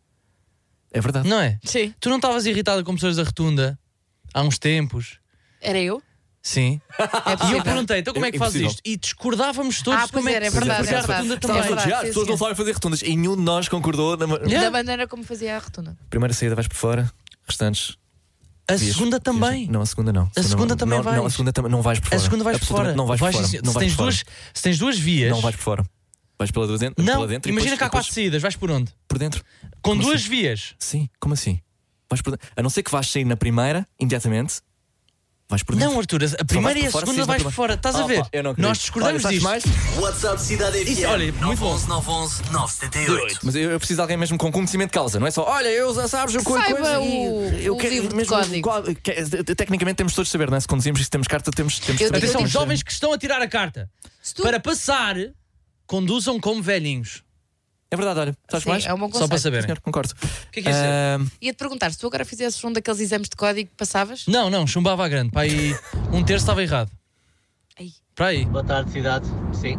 S3: É verdade.
S5: Não é?
S4: Sim.
S5: Tu não estavas irritada com pessoas da rotunda há uns tempos?
S4: Era eu?
S5: Sim.
S4: É
S5: E
S4: possível.
S5: eu perguntei, então como é que fazes
S3: Impossível.
S5: isto? E discordávamos todos
S4: Ah,
S5: de como
S4: pois
S5: é
S4: era,
S5: que
S4: é
S5: se
S4: verdade,
S5: fazia
S4: é
S5: a rotunda
S4: verdade.
S5: também.
S4: É verdade.
S3: Já, as
S4: sim,
S3: pessoas
S4: sim.
S3: não sabem fazer rotundas e nenhum de nós concordou. Na
S5: Yeah.
S4: Da maneira como fazia a rotunda.
S3: primeira saída vais por fora, restantes.
S5: A
S3: vias-
S5: segunda também.
S3: vias- Não, a segunda não.
S5: A segunda
S3: não,
S5: também
S3: não,
S5: vais.
S3: Não, a segunda também não vais por fora.
S5: A segunda vais por fora.
S3: Absolutamente Não vais por
S5: Vais,
S3: fora.
S5: sim,
S3: Não
S5: se,
S3: vais
S5: tens
S3: por fora.
S5: duas, se tens duas vias.
S3: Não vais por fora. Vais pela dentro,
S5: Não,
S3: pela dentro
S5: imagina
S3: e
S5: que há
S3: depois,
S5: quatro saídas, vais por onde?
S3: por dentro.
S5: Com
S3: Como
S5: duas
S3: assim?
S5: vias.
S3: Sim, como assim? Vais por dentro. A não ser que vais sair na primeira, imediatamente, vais por dentro.
S5: Não, Arthur, a primeira e a
S3: por fora,
S5: segunda
S3: sim,
S5: vais
S3: na
S5: por fora. Estás a
S3: Ah,
S5: ver?
S3: pá, eu não acredito.
S5: Nós discordamos
S3: Olha, sabes
S5: disto.
S3: mais?
S1: WhatsApp Cidade F M.
S5: Isso, olha, muito bom.
S1: nove um um nove sete oito.
S3: Mas eu, eu preciso de alguém mesmo com conhecimento de causa, não é só, olha, eu já sabes, eu
S4: Que
S3: co-
S4: saiba
S3: coisa
S4: o-
S3: e eu
S4: o
S3: quero
S4: livro de
S3: mesmo
S4: código.
S3: qual- que- tecnicamente temos todos de saber, não é? Se conduzimos e se temos carta, temos, temos
S4: Eu
S3: de saber.
S4: digo-
S5: Atenção,
S4: digo-
S5: jovens que estão a tirar a carta.
S4: Se tu-
S5: Para passar, conduzam como velhinhos.
S3: É verdade, olha, sabes
S4: Sim,
S3: mais?
S4: é um bom
S5: Só para
S4: conselho.
S5: saberem.
S3: Senhor, concordo.
S5: O que é que é isso?
S3: Ahm,
S4: Ia-te perguntar, se tu agora fizesses um daqueles exames de código, passavas?
S5: Não, não, chumbava a grande. Para aí, um terço estava errado.
S4: Aí.
S5: Para aí.
S11: Boa tarde, cidade. Sim.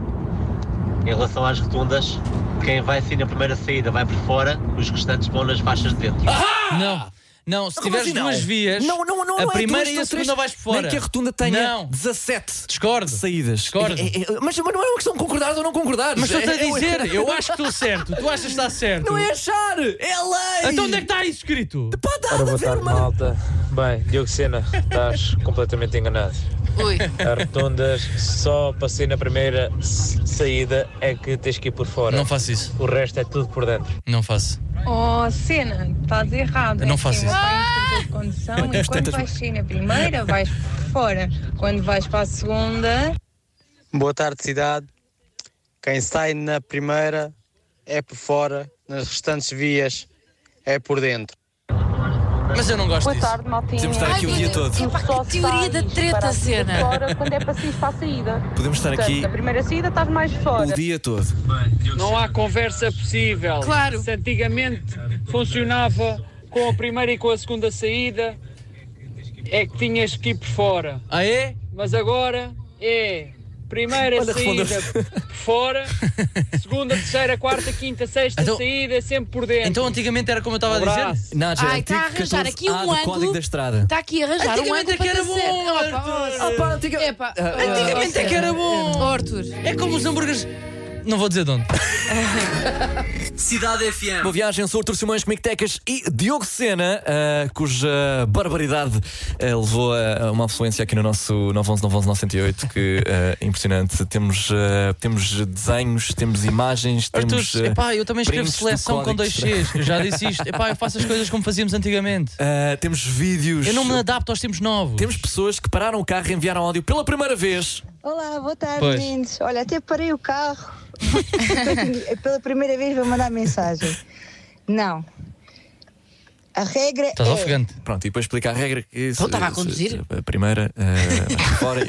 S11: Em relação às rotundas, quem vai assim na primeira saída vai por fora, os restantes vão nas faixas de dentro.
S5: Não, não, se
S3: como
S5: tiveres
S3: assim não?
S5: duas vias,
S3: Não, não, não,
S5: a
S3: não é
S5: primeira
S3: duas,
S5: e a
S3: são três.
S5: segunda vais por fora.
S3: Nem que a rotunda tenha
S5: Não.
S3: dezassete
S5: Discordo.
S3: saídas.
S5: Discordo.
S3: É- é- é- mas, mas não é uma questão de concordar ou não concordar.
S5: Mas estou-te a
S3: É- é-
S5: dizer, eu acho que estou certo. Tu achas que está certo?
S3: Não é achar, é lei.
S5: Então onde é que está isso escrito?
S3: Pá, dá
S10: Ora,
S3: de
S10: boa
S3: haver
S10: tarde,
S3: uma-
S10: malta. Bem, Diogo Sena, estás completamente enganado.
S4: Ui.
S10: As rotundas, só passei na primeira s- saída é que tens que ir por fora.
S5: Não faço isso.
S10: O resto é tudo por dentro.
S5: Não faço.
S12: Oh, Cena, estás errado.
S5: Eu não
S12: É
S5: faço
S12: assim,
S5: isso.
S12: o meu pai é instrutor de condução e quando
S3: tantas-
S12: vais sair na primeira, vais por fora. Quando vais para a segunda,
S8: Boa tarde, cidade. Quem sai na primeira é por fora, nas restantes vias é por dentro.
S5: Mas eu não gosto
S12: boa
S5: disso.
S12: tarde, maltinha.
S3: Podemos estar aqui o dia todo.
S4: Epá,
S12: Só
S4: que teoria
S12: sais
S4: da treta,
S12: para a saída
S4: Cena.
S12: fora quando é para sair para a saída.
S3: Podemos estar
S12: Portanto,
S3: aqui
S12: na primeira saída estás mais fora.
S3: o dia todo.
S10: Não há conversa possível.
S4: Claro.
S10: Se antigamente funcionava com a primeira e com a segunda saída, é que tinhas que ir por fora.
S5: Ah, é?
S10: Mas agora é primeira
S3: Olha,
S10: saída
S3: respondeu.
S10: por fora, segunda, terceira, quarta, quinta, sexta
S5: Então-
S10: saída é sempre por dentro.
S5: Então antigamente era como eu estava a dizer?
S10: Abraço.
S3: Nádia,
S4: Ai, está a
S3: antigo
S4: arranjar
S3: catorze
S4: aqui um
S3: A do
S4: ângulo.
S3: Código da Estrada.
S4: Está aqui a arranjar um
S5: Antigamente
S4: ângulo
S5: é que
S4: para
S5: era
S4: ter certo.
S5: bom,
S4: Opa,
S5: Arthur.
S4: oh,
S3: Ah, pá, antiga-
S4: Epá,
S5: Antigamente é que era bom.
S4: Oh, Arthur.
S5: É como os hambúrgueres. Não vou dizer de onde.
S1: Cidade F M.
S3: Boa viagem, sou Artur Simões, Comigo Tecas e Diogo Sena, ah, cuja barbaridade ah, levou a, a uma afluência aqui no nosso nove um um nove um um nove zero oito, que é impressionante. Temos, ah, temos desenhos, temos imagens,
S5: Arthur,
S3: temos. ah,
S5: epá, eu também escrevo
S3: prints do
S5: seleção com
S3: código
S5: dois Cs. Eu já disse isto. Epá, eu faço as coisas como fazíamos antigamente.
S3: ah, temos vídeos.
S5: Eu não me adapto aos tempos novos.
S3: Temos pessoas que pararam o carro e enviaram áudio pela primeira vez.
S12: Olá, boa tarde,
S5: Pois.
S12: meninos. Olha, até parei o carro. Pela primeira vez vou mandar mensagem. Não. A regra
S5: Estás
S12: é...
S5: ofegante.
S3: Pronto, e depois explica a regra. Que se-
S4: Então estava a
S3: se-
S4: conduzir?
S3: se- A primeira, ah, vais para fora. E...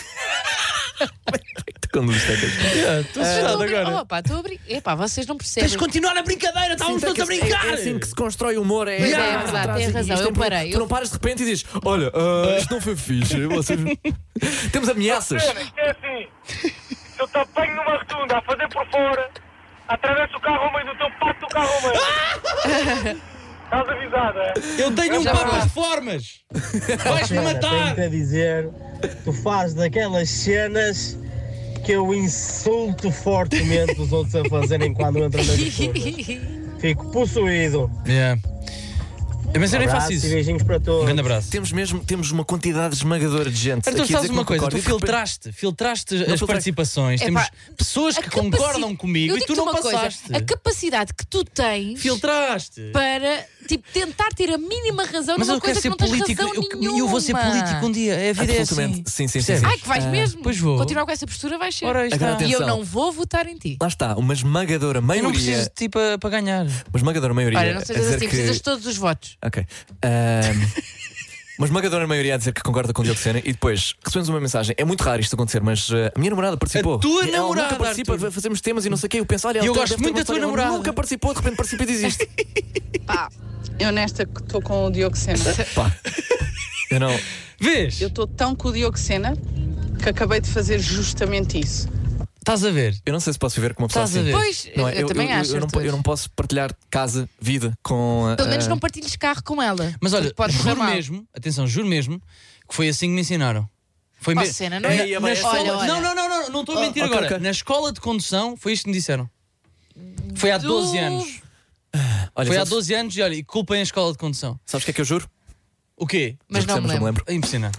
S3: Tu conduzes, Tecas.
S5: Estou assustado agora.
S4: Opa, estou a brincar. Epá, vocês não
S5: Tens
S4: percebem.
S5: de continuar a brincadeira, estávamos
S3: Sim,
S5: todos a
S3: Tecas,
S5: brincar.
S3: É, é assim que se constrói o humor. É,
S4: Pois é,
S3: é,
S4: é verdade,
S3: atrás,
S4: tem
S3: e
S4: razão,
S3: isto
S4: eu
S3: é por-
S4: parei.
S3: Tu não paras de repente e dizes: olha, ah, isto não foi fixe. Vocês... Temos ameaças.
S10: Isto é assim, se eu te apanho numa rotunda a fazer por fora, atravesso o carro ao meio do teu parto do carro ao meio. Estás avisado, é?
S5: Eu tenho um
S4: Já
S5: papo
S4: foi.
S5: de formas. Vais-me matar.
S10: a dizer, tu fazes daquelas cenas
S13: que eu insulto fortemente os outros a fazerem quando entram nas curvas. Fico possuído.
S5: Yeah. Mas eu nem
S13: Abraço
S5: faço isso.
S13: E beijinhos para todos.
S5: Um grande abraço.
S3: Temos mesmo temos uma quantidade esmagadora de gente.
S5: Arthur,
S3: aqui a
S5: sabes
S3: dizer que
S5: uma
S3: não
S5: coisa?
S3: concorda.
S5: Tu filtraste, filtraste as
S3: filtrei.
S5: participações.
S4: Epá,
S5: Temos pessoas
S4: a
S5: que
S4: capaci-
S5: concordam comigo
S4: Eu
S5: e tu
S4: digo-te
S5: não
S4: uma coisa,
S5: passaste.
S4: a capacidade que tu tens
S5: Filtraste.
S4: para tipo, tentar ter a mínima razão
S5: Mas
S4: numa
S5: eu
S4: coisa
S5: quero
S4: que
S5: ser
S4: não tens
S5: político.
S4: razão
S5: Eu,
S4: nenhuma.
S5: eu vou ser político um dia. A vida é assim.
S3: Absolutamente. Sim, sim, sim,
S5: Percebes?
S3: sim.
S4: Ai, que vais
S3: Ah,
S4: mesmo?
S5: pois vou.
S4: Continuar com essa postura vais ser.
S5: Ora, aí está.
S3: Agora,
S4: E eu
S3: atenção.
S4: não vou votar em ti.
S3: Lá está, uma esmagadora
S5: Eu não
S3: maioria.
S5: preciso de ti para, para ganhar.
S3: Uma esmagadora maioria.
S4: Olha, não
S3: a
S4: sejas
S3: dizer
S4: assim,
S3: que...
S4: precisas de todos os votos.
S3: Ok. Ahm, Uma esmagadora maioria a dizer que concorda com o Diogo Sena e depois recebemos uma mensagem. É muito raro isto acontecer, mas uh, a minha namorada participou.
S5: A tua
S3: Ela
S5: namorada,
S3: nunca participa,
S5: Arthur.
S3: fazemos temas e não sei o quê. Eu penso, olha,
S5: E eu
S3: ela
S5: gosto
S3: deve ter
S5: muito
S3: uma
S5: da tua
S3: história. Ela
S5: namorada.
S3: Nunca participou, de repente participa e diz isto.
S14: Pá, eu nesta que estou com o Diogo Sena.
S3: Pá, eu não.
S5: Vês?
S14: Eu estou tão com o Diogo Sena que acabei de fazer justamente isso.
S5: Estás a ver?
S3: Eu não sei se posso viver com uma pessoa
S5: Estás a
S3: assim.
S5: ver?
S4: Pois,
S3: Não é?
S4: eu, também
S3: eu,
S4: acho.
S3: eu, não,
S4: Arthur.
S3: eu não posso partilhar casa, vida com.
S4: Pelo menos
S3: uh,
S4: não partilhes carro com ela.
S5: Mas olha,
S4: porque pode correr
S5: juro
S4: mal.
S5: mesmo, atenção, juro mesmo, que foi assim que me ensinaram. Foi
S4: Oh,
S5: mesmo.
S4: Sena, não é?
S5: Na-
S3: Ei,
S5: na
S3: mas-
S5: escola-
S4: olha, olha.
S5: Não, não, não, não, não estou a
S3: Oh,
S5: mentir
S3: ok,
S5: agora.
S3: ok.
S5: Na escola de condução foi isto que me disseram. Foi há doze anos.
S3: Olha,
S5: Foi há
S3: sabes,
S5: doze anos e olha, e culpem a escola de condução.
S3: sabes o que é que eu juro?
S5: O quê?
S4: Mas não me
S3: Dissemos,
S4: lembro.
S5: É impressionante.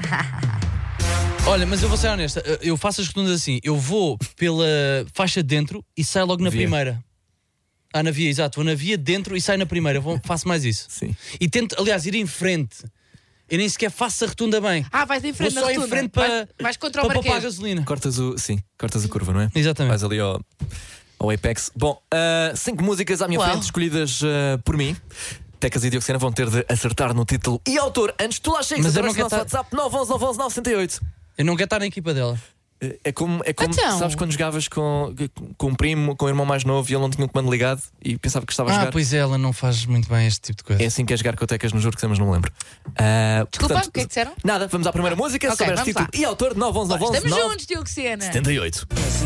S5: Olha, mas eu vou ser honesta, eu faço as rotundas assim, eu vou pela faixa de dentro e saio logo na
S3: Via.
S5: primeira. Ah, na via, exato, vou na via de dentro e saio na primeira, vou, faço mais isso.
S3: Sim.
S5: E tento, aliás, ir em frente. Eu nem sequer faço a rotunda bem.
S4: Ah, vais em frente
S5: Vou
S4: na
S5: só em
S4: rotunda.
S5: frente para,
S4: Vais, vais contra
S5: para
S4: o
S5: poupar a
S4: Marquês.
S5: gasolina.
S3: Cortas o. Sim, cortas a curva, não é?
S5: Exatamente.
S3: Vais ali ao, ao Apex. Bom, uh, cinco músicas à minha
S4: Uau.
S3: frente, escolhidas uh, por mim. Tecas e Diogo Sena vão ter de acertar no título e autor antes que tu lá chegues
S5: Mas eu
S3: através
S5: não
S3: do nosso
S5: quero
S3: WhatsApp nove um um nove um nove sete oito.
S5: Eu não quero estar na equipa dela.
S3: É como, é como
S4: Então.
S3: sabes, quando jogavas com, com um primo, com um irmão mais novo e ele não tinha o comando ligado e pensava que estava a
S5: Ah,
S3: jogar.
S5: pois é, ela não faz muito bem este tipo de coisa.
S3: É assim que é jogar com o Tecas no juro que mas não me lembro. Uh,
S4: Desculpa,
S3: portanto,
S4: o que é que disseram?
S3: Nada, vamos à primeira música.
S4: Ok,
S3: Soubeste
S4: vamos
S3: título
S4: lá.
S3: e autor nove um um nove um
S4: Estamos
S3: nove
S4: juntos, Diogo Sena.
S3: sete oito.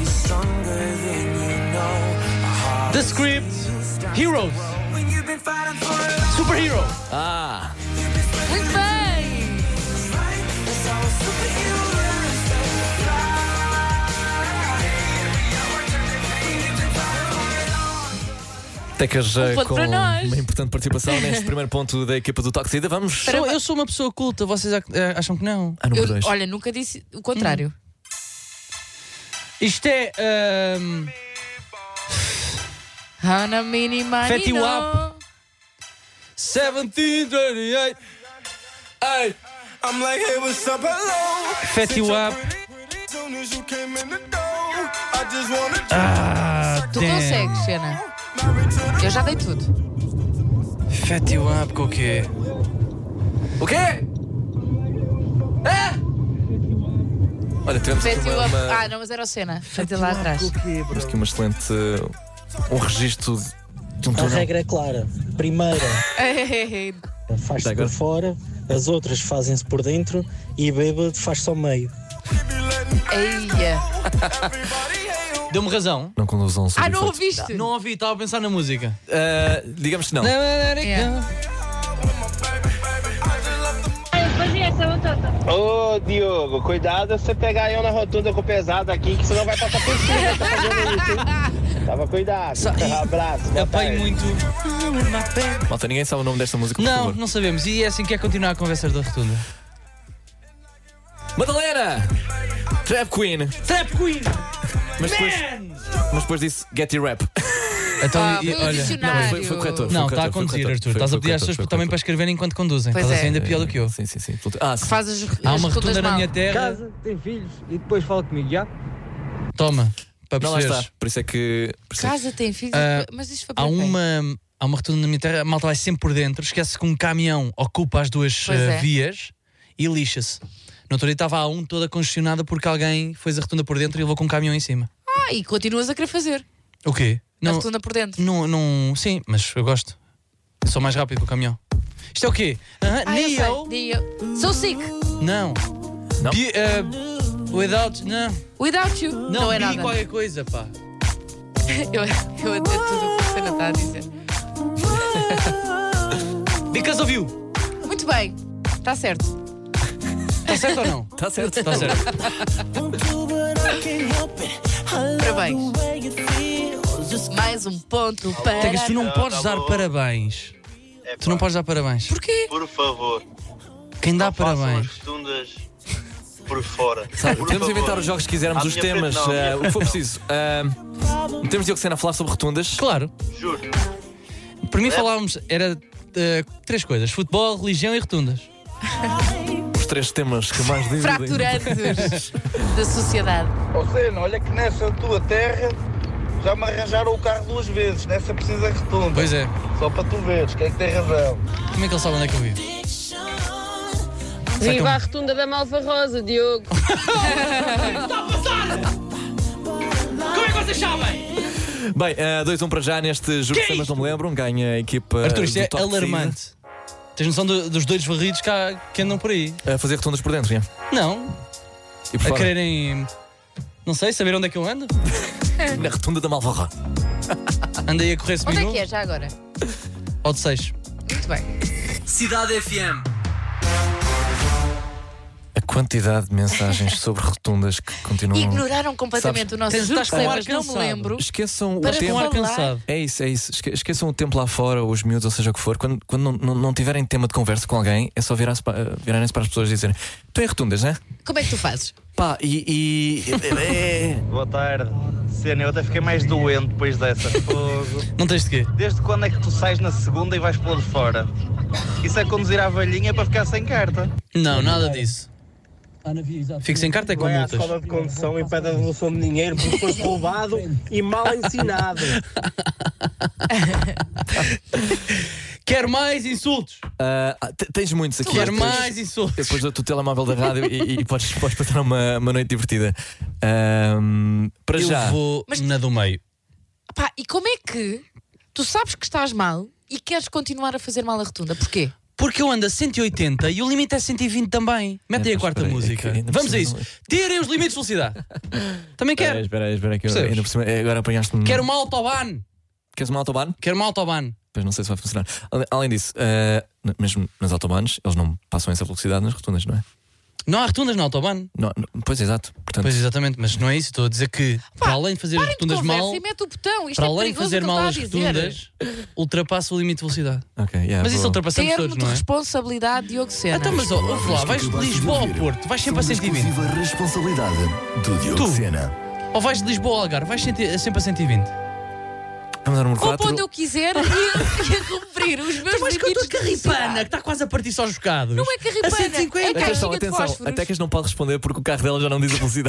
S5: The Script, Heroes, Superhero.
S3: Ah,
S4: Muito bem.
S3: Tecas uh,
S4: Um ponto
S3: com
S4: para nós.
S3: uma importante participação neste primeiro ponto da equipa do Toxida. Vamos.
S5: Sou- eu sou uma pessoa culta, vocês ac- eh, acham que não?
S3: Ah, número
S4: Eu-
S3: dois.
S4: olha, nunca disse o contrário.
S5: Isto é. ahm,
S4: Hana mini mani
S5: Fatty
S4: no.
S5: Wap. seventeen twenty-eight. Ei! Fatty Wap. Ah,
S4: Tu
S5: damn.
S4: consegues, Sena. Eu já dei tudo.
S5: Fatty Wap com o quê?
S3: O quê? É? Olha, tivemos aqui
S4: Fatty
S3: uma,
S4: Wap.
S3: uma,
S4: Ah, não, mas era o Sena. Fatty lá atrás.
S3: temos aqui uma excelente. uh, um registro de um
S13: A
S3: túnel.
S13: regra é clara. Primeira
S4: Ei,
S13: faz-se
S3: Agora.
S13: por fora, as outras fazem-se por dentro e bêbado faz-se ao meio.
S4: Eia.
S5: Deu-me razão.
S3: Não conduzam
S4: Ah, não ouviste?
S5: Não ouvi, estava a pensar na música.
S3: Uh, digamos que não.
S4: Yeah.
S13: Ô Diogo, cuidado você pegar eu na rotunda com pesado aqui, que senão vai passar por cima. Tá fazendo isso, hein? Tava cuidado.
S5: Sa- e-
S13: Abraço. boa
S5: Apanho
S13: tarde.
S5: muito.
S3: Malta, ninguém sabe o nome desta música, por
S5: Não,
S3: favor.
S5: não sabemos. E é assim que é continuar a conversa da rotunda.
S3: Madalena! Trap Queen!
S5: Trap Queen!
S3: Mas depois, mas depois disse Get Your Rap.
S5: Então,
S4: Ah,
S5: e-
S4: foi o
S5: olha.
S4: dicionário.
S3: Não, foi, foi corretor.
S5: Não,
S3: foi
S5: está a
S3: corretor, foi
S5: conduzir,
S3: corretor.
S5: Arthur.
S3: Foi-
S5: Estás a
S3: foi
S5: pedir às
S3: corretor,
S5: pessoas
S3: foi
S5: também para
S3: corretor.
S5: escreverem enquanto conduzem.
S4: Pois
S5: Estás a
S4: é.
S5: ser ainda pior do que eu.
S3: Sim, sim, sim. Ah, sim.
S4: Faz as,
S5: Há
S4: as
S5: uma
S4: rotundas
S5: rotunda na
S4: mal.
S5: minha terra.
S13: Casa, tem filhos e depois fala comigo, já?
S5: Toma, para
S3: Não, lá
S5: perceberes.
S3: está. Por isso é que. Por isso é que-
S4: Casa tem filhos,
S5: Ah,
S4: mas isto foi
S5: Há
S4: para quem?
S5: uma, há uma rotunda na minha terra, a malta vai sempre por dentro, esquece que um caminhão ocupa as duas
S4: Pois
S5: eh,
S4: é.
S5: vias e lixa-se. No outro dia estava a A um toda congestionada porque alguém fez a rotunda por dentro e levou com um caminhão em cima.
S4: Ah, e continuas a querer fazer.
S5: O quê?
S4: A rotunda por dentro.
S5: Não, não, sim, mas eu gosto. Sou mais rápido que o caminhão. Isto é o quê? Ah,
S4: Ah, eu
S5: Neo?
S4: sei. Neo. So sick.
S5: Não.
S3: Não.
S5: Be- eh, without. Não.
S4: Without you.
S5: Não,
S4: Não, é
S5: be
S4: nada.
S5: qualquer coisa, pá.
S4: Eu, eu até tudo o que a Sena está a dizer.
S5: Because of you.
S4: Muito bem. Está certo.
S5: Está certo ou não?
S3: Está certo.
S5: Está certo.
S4: Parabéns. Mais um ponto para.
S5: Tegas, tu não podes dar parabéns. Tu não podes dar parabéns.
S4: Porquê?
S7: Por favor.
S5: Quem dá
S7: não façam
S5: parabéns?
S7: as rotundas por fora.
S3: Sabe,
S7: Por
S3: podemos
S7: favor.
S3: inventar os jogos que quisermos,
S7: À
S3: os
S7: minha
S3: temas,
S7: frente, não, à minha
S3: uh, o que for
S7: frente,
S3: preciso. Uh, temos Diogo Sena a falar sobre rotundas.
S5: Claro.
S7: Juro.
S5: Para mim falávamos, era uh, três coisas: futebol, religião e rotundas.
S3: Os três temas que mais dividem.
S4: Fraturantes da sociedade.
S13: Ó Sena, olha que nessa tua terra já me arranjaram o carro duas vezes, nessa precisa rotunda.
S5: Pois é.
S13: Só para tu veres, quem é que tem razão.
S5: Como é que ele sabe onde é que eu vivo?
S15: Viva a rotunda da Malva Rosa, Diogo.
S5: Está a passar! Como é que vocês sabem?
S3: Bem, uh, dois um para já neste jogo
S5: Que
S3: que
S5: é
S3: mas não me lembram. Ganha a equipa.
S5: Arthur, isto
S3: do
S5: é
S3: Toque de
S5: alarmante. Tens noção do- dos doidos varridos que, há- que andam por aí?
S3: Saída. A fazer rotundas por dentro, já.
S5: Não.
S3: E por
S5: A
S3: fora?
S5: quererem. Não sei, saber onde é que eu ando?
S3: Na rotunda da Malvarra.
S5: Andei a correr
S4: Onde é
S5: seminu
S4: que é já agora?
S5: ou de seis.
S4: Muito bem.
S1: Cidade F M.
S3: A quantidade de mensagens sobre rotundas que continuam.
S4: Ignoraram completamente
S3: Sabes,
S4: o nosso
S5: tens-
S4: jogo,
S5: estás com o ar
S4: mas não me
S5: cansado.
S4: lembro.
S3: Esqueçam
S4: Para
S3: o tempo.
S4: falar.
S5: cansado.
S3: É isso, é isso. Esque- Esqueçam o tempo lá fora, os miúdos, ou seja o que for. Quando, quando não, não, não tiverem tema de conversa com alguém, é só virar-se pa- virarem-se para as pessoas e dizerem: tu é rotundas, não é?
S4: Como é que tu fazes?
S3: Pá, e. e é...
S13: Boa tarde. Sena, eu até fiquei mais doente depois dessa. Fogo.
S5: Não tens de quê?
S13: Desde quando é que tu sais na segunda e vais pôr de fora? Isso é conduzir à velhinha para ficar sem carta.
S5: Não, nada disso. Fico sem carta é com
S13: Vai à
S5: multas.
S13: escola de condução e pede a devolução de dinheiro porque foi roubado e mal ensinado.
S5: Quero mais insultos.
S3: Ah, te- tens muitos aqui.
S5: Quero
S3: Depois-
S5: mais insultos.
S3: Depois do teu telemóvel da rádio e, e podes, podes passar uma, uma noite divertida. Ahm, para
S5: Eu
S3: já.
S5: vou
S4: Mas-
S5: na do meio.
S4: Pá, e como é que tu sabes que estás mal e queres continuar a fazer mal a rotunda? Porquê?
S5: Porque eu ando a cento e oitenta e o limite é cento e vinte também. Mete aí
S3: É,
S5: a
S3: pois,
S5: quarta
S3: espera aí, é
S5: música.
S3: que ainda por
S5: Vamos a
S3: cima
S5: isso.
S3: não-
S5: Tirem os limites de velocidade. Também
S3: Espera aí,
S5: quero.
S3: espera aí, espera aí, que eu-
S5: Percebes?
S3: ainda por cima, é, agora apanhaste-me.
S5: Quero uma autobahn.
S3: Queres uma autobahn?
S5: Quero uma autobahn.
S3: Pois não sei se vai funcionar. Ale- Além disso, ah, n- mesmo nas autobahns, eles não passam essa velocidade nas rotundas, não é?
S5: Não há rotundas na autobahn.
S3: Não, não- pois exato. Portanto,
S5: Pois exatamente, mas não é isso. Estou a dizer que, para além de fazer as
S4: Parem de
S5: rotundas
S4: conversa
S5: mal,
S4: e mete o botão. Isto
S5: para
S4: é
S5: além de
S4: perigoso
S5: fazer
S4: o que
S5: mal
S4: ele
S5: as
S4: está a dizer.
S5: rotundas, ultrapassa o limite de velocidade.
S3: ok, yeah,
S5: Mas isso
S3: boa.
S5: ultrapassamos
S4: Termo
S5: todos,
S4: de
S5: não é?
S4: responsabilidade, Diogo Sena.
S5: Então, mas ó, ouve lá, vais de Lisboa ao Porto, vais sempre a
S1: Sob
S5: cento e vinte.
S1: exclusiva responsabilidade do Diogo
S5: Tu.
S1: Sena.
S5: Ou vais de Lisboa ao Algarve, vais sempre sempre a cento e vinte.
S3: Vamos dar um número
S4: Vou para
S3: quatro.
S4: onde eu quiser e, e a cumprir os meus
S5: Tu vais com a tua
S4: limites de
S5: carripana, que
S4: velocidade.
S5: está quase a partir só os bocados.
S4: Não é carripana,
S5: A cento e cinquenta.
S4: é
S3: Atenção,
S4: caixinha de
S3: atenção.
S4: fósforos.
S3: A Tecas não pode responder porque o carro dela já não diz a velocidade.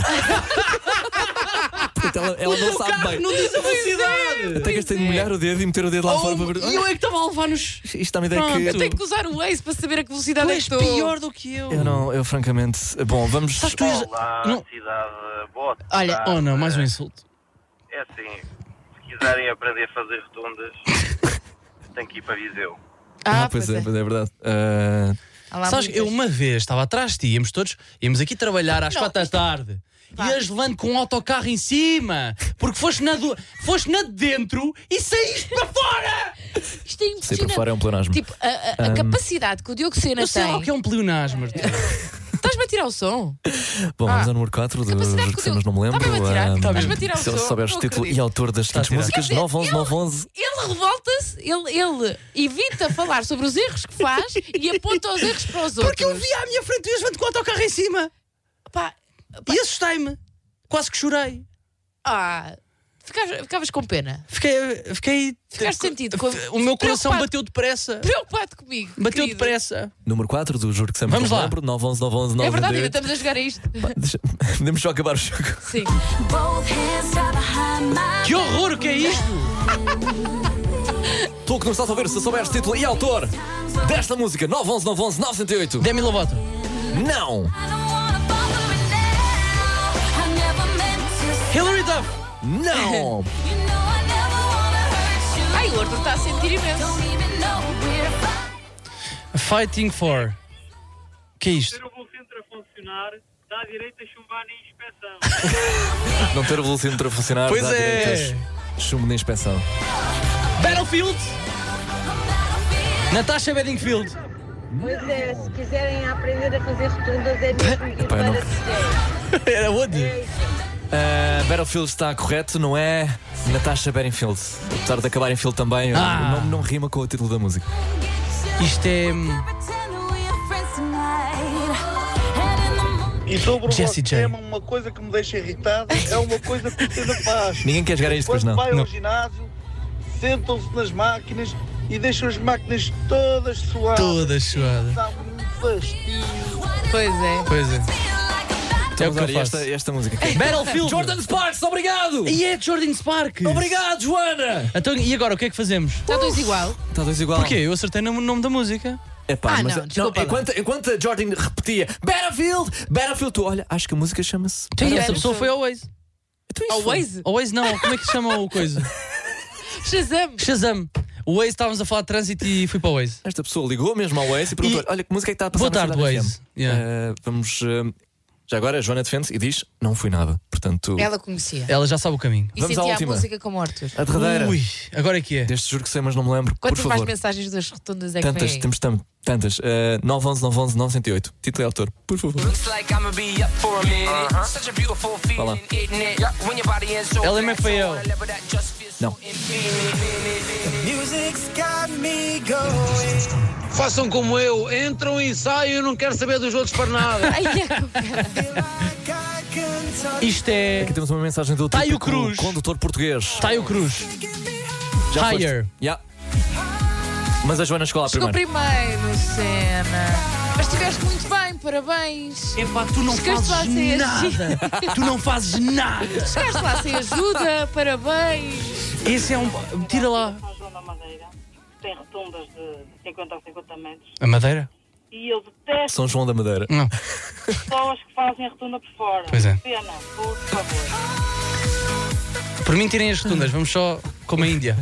S3: Portanto, ela, ela não
S5: O
S3: sabe
S5: carro
S3: bem.
S5: não diz a velocidade.
S3: A Tecas tem de molhar o dedo e meter o dedo lá
S5: Oh,
S3: fora para ver.
S5: E eu é que estava a levar-nos.
S3: Isto está uma ideia
S5: Pronto.
S3: que.
S4: Eu tenho que usar o Waze para saber a que velocidade
S5: Tu
S4: é
S5: és
S4: que estou.
S5: pior do que eu.
S3: Eu não, eu francamente. Bom, vamos.
S5: Estás tu és-
S13: Olá,
S5: Não.
S13: cidade boa.
S4: Olha,
S5: Oh não, mais um insulto.
S13: É assim, se quiserem aprender a fazer rotundas, tem que ir para Viseu.
S4: Ah,
S3: pois
S4: pois
S3: é,
S4: é.
S3: pois é verdade. Ah,
S4: Há lá
S5: Sabes,
S4: muitas.
S5: eu uma vez estava atrás de ti, íamos todos, íamos aqui trabalhar às
S4: Não,
S5: quatro da
S4: isto-
S5: tarde.
S4: Pá.
S5: Ias levando com um autocarro em cima, porque foste na, do... foste na de dentro e saíste para fora!
S4: Isto é
S3: Sair para
S4: impressionante.
S3: fora é um pleonasmo.
S4: Tipo, a, a- a capacidade que o Diogo Sena
S5: Eu sei lá
S4: tem.
S5: o que é um pleonasmo, Arthur.
S4: Estás-me a tirar o som?
S3: Bom,
S4: Ah.
S3: vamos ao número quatro do
S4: Capacidade
S3: jogo
S4: que
S3: que
S4: o
S3: cenas, não me lembro.
S4: Está mesmo a tirar?
S3: Ah,
S4: Estás-me a tirar o
S3: se ele
S4: som?
S3: souberes
S4: Não
S3: o título
S4: acredito.
S3: e autor das
S5: Está a
S3: seguintes
S5: tirar.
S3: músicas, nove onze nove onze.
S4: Ele revolta-se, ele, ele evita falar sobre os erros que faz e aponta os erros para os outros.
S5: Porque eu vi à minha frente e ias levando com o autocarro em cima.
S4: Pá,
S5: E assustei-me. Quase que chorei.
S4: ah, ficavas, ficavas com pena.
S5: Fiquei. fiquei
S4: Ficaste sentido. Com,
S5: o meu coração
S4: preocupado-
S5: bateu depressa.
S4: Preocupado comigo.
S5: Bateu
S4: querido.
S5: depressa.
S3: Número quatro do juro que sempre
S5: Vamos
S3: não me
S5: lá.
S3: lembro. nove onze nove onze nove
S4: É verdade, ainda
S3: oito.
S4: estamos a jogar a isto.
S3: Podemos só acabar o jogo.
S4: Sim.
S5: Que horror, o que é isto?
S3: Tu que não estás a ouvir, se souberes título e autor desta música, nove onze nove onze nove zero oito.
S5: Demi Lovato.
S3: Não!
S5: Hilary Duff.
S3: Não!
S4: Ai, o Arthur está a sentir imenso.
S5: Fighting for. O que é isto?
S10: Ter o bolsímetro a funcionar, dá direito a chumbar na inspeção.
S3: Não ter o velocímetro a funcionar.
S5: Pois
S3: dá
S5: é.
S3: direito a Chumbo na inspeção.
S5: Battlefield. Natasha Bedingfield.
S9: Pois é, se quiserem aprender a fazer rotundas é mesmo ir
S3: Epá, eu não-
S9: para Sieira.
S5: Era onde?
S3: Uh, Battlefield está correto, não é? Natasha Bedingfield. Apesar de acabar em Field também,
S5: Ah.
S3: o nome não rima com o título da música.
S5: Isto é.
S16: E sobre o
S5: Jessie
S16: vosso
S5: J.
S16: tema, uma coisa que me deixa irritado é uma coisa que o Senna faz.
S3: Ninguém quer jogar a isto, pois
S16: Quando
S3: não.
S16: vai
S3: Não.
S16: ao ginásio, sentam-se nas máquinas e deixam as máquinas todas suadas.
S5: Todas suadas.
S16: Dá um fastígio.
S4: Pois é.
S5: Pois é. É o que eu
S3: Olha,
S5: faço.
S3: esta, esta música.
S5: Battlefield.
S3: Jordan Sparks, obrigado!
S5: E é Jordan Sparks.
S3: Obrigado, Joana!
S5: Então, e agora, o que é que fazemos?
S4: Está dois igual.
S3: Está dois igual.
S5: Porquê? Eu acertei no nome da música.
S3: Epá,
S4: Ah,
S3: mas
S4: não, desculpa lá.
S3: enquanto, enquanto a Jordan repetia Battlefield, Battlefield, tu olha, acho que a música chama-se.
S5: Então, e essa
S3: Battlefield.
S5: pessoa foi ao Waze.
S3: Então isso
S4: Ao
S3: foi-
S4: Waze?
S5: Ao Waze não, como é que se chama o coisa?
S4: Shazam.
S5: Shazam. O Waze, estávamos a falar de trânsito e fui para o Waze.
S3: Esta pessoa ligou mesmo ao Waze e perguntou:
S5: E-
S3: olha, que música é que está a passar?
S5: Boa
S3: na
S5: tarde,
S3: Cidade
S5: Waze.
S3: F M?
S5: Yeah.
S3: Eh, vamos. eh, já agora a Joana defende e diz: não fui nada. Portanto,
S4: Ela conhecia.
S5: Ela já sabe o caminho.
S4: E
S3: vamos à
S4: sentia a
S3: última.
S4: música como o Arthur.
S3: a derradeira.
S5: Ui, agora é que é.
S3: Deste juro que sei, mas não me lembro.
S4: Quantas
S3: Por
S4: mais
S3: favor.
S4: mensagens das rotundas é que
S3: Tantas,
S4: vêm?
S3: temos tam- tantas. Uh, nove onze nove onze nove zero oito. Título e autor, por favor. Vá lá.
S5: L M F A O.
S3: Não.
S17: Façam como eu, entram e saem, eu não quero saber dos outros para nada.
S4: Ai, é
S5: Isto é.
S3: Aqui temos uma mensagem do
S5: Taio
S3: típico
S5: Cruz.
S3: condutor português.
S5: Taio Cruz.
S3: Já foste?
S5: Higher.
S3: Yeah. Mas a Joana chegou lá
S4: Chegou
S3: primeiro.
S4: primeiro, Cena. Mas estiveste muito bem, parabéns.
S5: Epá, tu não
S4: Chegaste lá
S5: fazes
S4: sem
S5: nada. Tu não fazes nada.
S4: Chegaste lá sem ajuda, parabéns.
S5: Esse é um. Tira lá.
S18: João da Madeira, tem rotundas de cinquenta a cinquenta metros
S5: A Madeira?
S18: e eu detesto
S3: São João da Madeira.
S5: Não.
S18: pessoas que fazem a rotunda por fora.
S5: Pois é.
S18: Pena, por favor.
S5: Por mim, tirem as rotundas. Vamos só como a Índia.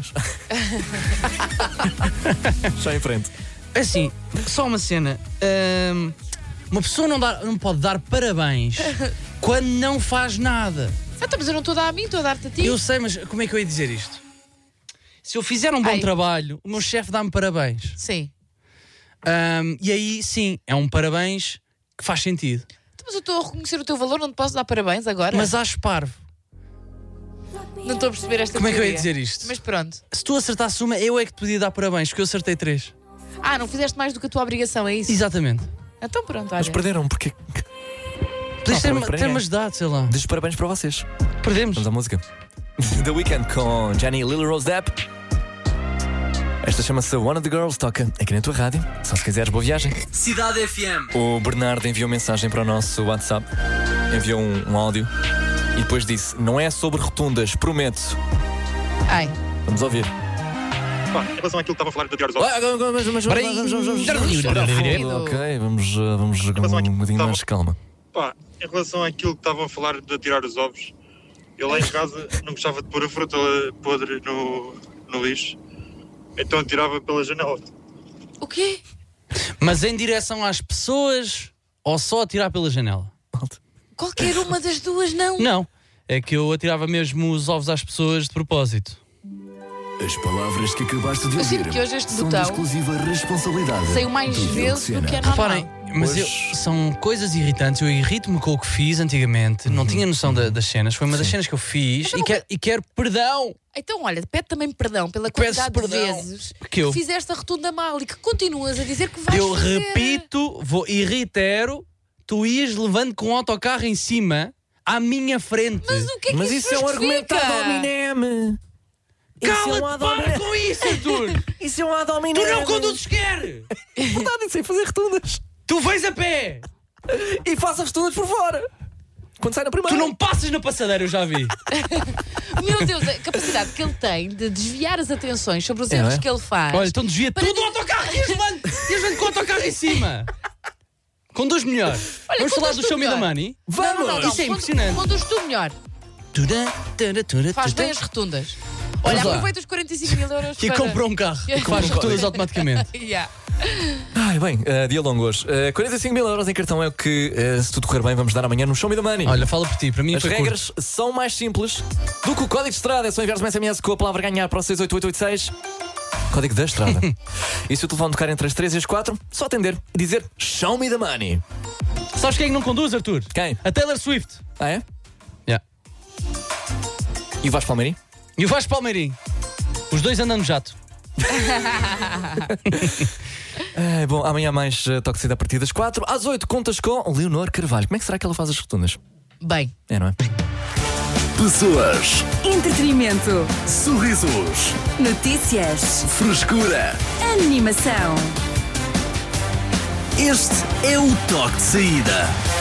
S3: Já em frente.
S5: Assim, só uma cena. Hum, uma pessoa não, dá, não pode dar parabéns quando não faz nada.
S4: Então, mas eu não estou a dar a mim, estou a dar-te a ti.
S5: Eu sei, mas como é que eu ia dizer isto? Se eu fizer um bom
S4: Ai.
S5: trabalho, o meu chefe dá-me parabéns.
S4: Sim.
S5: Hum, e aí, sim, é um parabéns que faz sentido.
S4: Então, mas eu estou a reconhecer o teu valor, não te posso dar parabéns agora?
S5: Mas acho parvo.
S4: Não estou a perceber esta
S5: Como é que eu ia
S4: teoria.
S5: dizer isto?
S4: Mas pronto.
S5: Se tu acertasses uma, eu é que te podia dar parabéns, porque eu acertei três.
S4: Ah, não fizeste mais do que a tua obrigação, é isso?
S5: Exatamente.
S4: Então pronto, olha.
S3: Mas perderam, porque.
S5: Podias ter-me
S3: parabéns para
S5: ter
S3: ninguém.
S5: ajudado, sei lá.
S3: Diz parabéns para vocês.
S5: Perdemos.
S3: Vamos à música. The Weeknd com Jenny e Lily Rose Depp. Esta chama-se One of the Girls, toca aqui na tua rádio. Só se quiseres, boa viagem.
S19: Cidade F M.
S3: O Bernardo enviou mensagem para o nosso WhatsApp. Enviou um, um áudio e depois disse: não é sobre rotundas, prometo.
S4: Ai.
S3: Vamos ouvir.
S20: Pá, em relação àquilo que estava a falar de tirar os ovos.
S3: Ah, agora- agora- mas- mas- vamos- vamos- vamos- vamos- vamos- Ok, vamos, uh, vamos com um bocadinho mais calma.
S20: Pá, em relação àquilo que estavam a falar de tirar os ovos, eu lá em casa não gostava de pôr a fruta podre no, no lixo, então tirava pela janela.
S4: O quê?
S5: Mas em direção às pessoas ou só atirar pela janela?
S4: Qualquer uma das duas, não.
S5: Não. É que eu atirava mesmo os ovos às pessoas de propósito.
S1: As palavras que acabaste de
S4: Eu
S1: ouvir
S4: sinto que hoje este
S1: são
S4: botão
S1: de exclusiva responsabilidade.
S4: saiu mais
S1: do
S4: vezes do
S1: Diogo
S4: que é
S1: Sena.
S4: normal.
S5: Reparem, mas
S3: Hoje-
S5: eu- são coisas irritantes. Eu irrito-me com o que fiz antigamente. Não tinha noção da- das cenas. Foi uma das cenas que eu fiz e quero, e quero perdão.
S4: Então, olha, pede também perdão pela
S5: Peço
S4: quantidade
S5: perdão.
S4: de vezes
S5: Que eu-
S4: fizeste a rotunda mal e que continuas a dizer que vais
S5: Eu
S4: fazer.
S5: repito, vou e reitero, tu ias levando com o autocarro em cima à minha frente.
S4: Mas o que é que
S3: Mas
S4: isso
S3: isso é um argumento
S4: justifica?
S3: ad hominem. Isso é um
S5: Cala-te,
S3: ad
S5: para
S3: hominem.
S5: com isso, Arthur!
S3: Isso é um ad hominem.
S5: Tu não conduzes sequer!
S3: Verdade, sei fazer rotundas.
S5: Tu vais a pé!
S3: E faço as rotundas por fora. Quando sai na primeira.
S5: Tu não passas na passadeira, eu já vi.
S4: Meu Deus, a capacidade que ele tem de desviar as atenções sobre os
S5: É,
S4: erros
S5: não é?
S4: que ele faz.
S5: Olha, então desvia
S4: Para
S5: tudo o autocarro e ias levando, ias levando com o autocarro em cima. Conduz melhor.
S4: Olha,
S5: Vamos falar
S4: conduz
S5: do
S4: tu
S5: Show Me the
S4: melhor.
S5: Money?
S4: Não, não, não, não.
S5: Isso é
S4: Condu-
S5: impressionante.
S4: Conduz tu melhor. Faz bem as rotundas. Olha,
S5: Vamos lá.
S4: aproveita os quarenta e cinco mil euros
S5: E
S4: para...
S5: compra um carro que faz rotundas automaticamente.
S4: Yeah.
S3: Ai, bem, uh, dia longo hoje. Uh, quarenta e cinco mil euros em cartão é o que, uh, se tudo correr bem, vamos dar amanhã no Show Me the Money.
S5: Olha, fala por ti, para mim
S3: As
S5: foi
S3: regras são mais simples do que o código de estrada. É só enviar-me S M S com a palavra ganhar para o seis oito oito oito seis. Código da estrada. E se o telefone tocar entre as três e as quatro, só atender e dizer show me the money.
S5: Sabes quem é que não conduz, Arthur?
S3: Quem?
S5: A Taylor Swift.
S3: Ah, é?
S5: Yeah.
S3: E o Vasco Palmeirim?
S5: E o Vasco Palmeirim. Os dois andam no jato.
S3: É, bom, amanhã mais uh, Toque de Saída a partir das quatro. Às oito, contas com Leonor Carvalho. Como é que será que ela faz as rotundas?
S4: Bem.
S3: É, não é?
S1: Pessoas,
S2: Entretenimento.
S1: sorrisos,
S2: Notícias.
S1: frescura.
S2: Animação.
S1: Este é o Toque de Saída.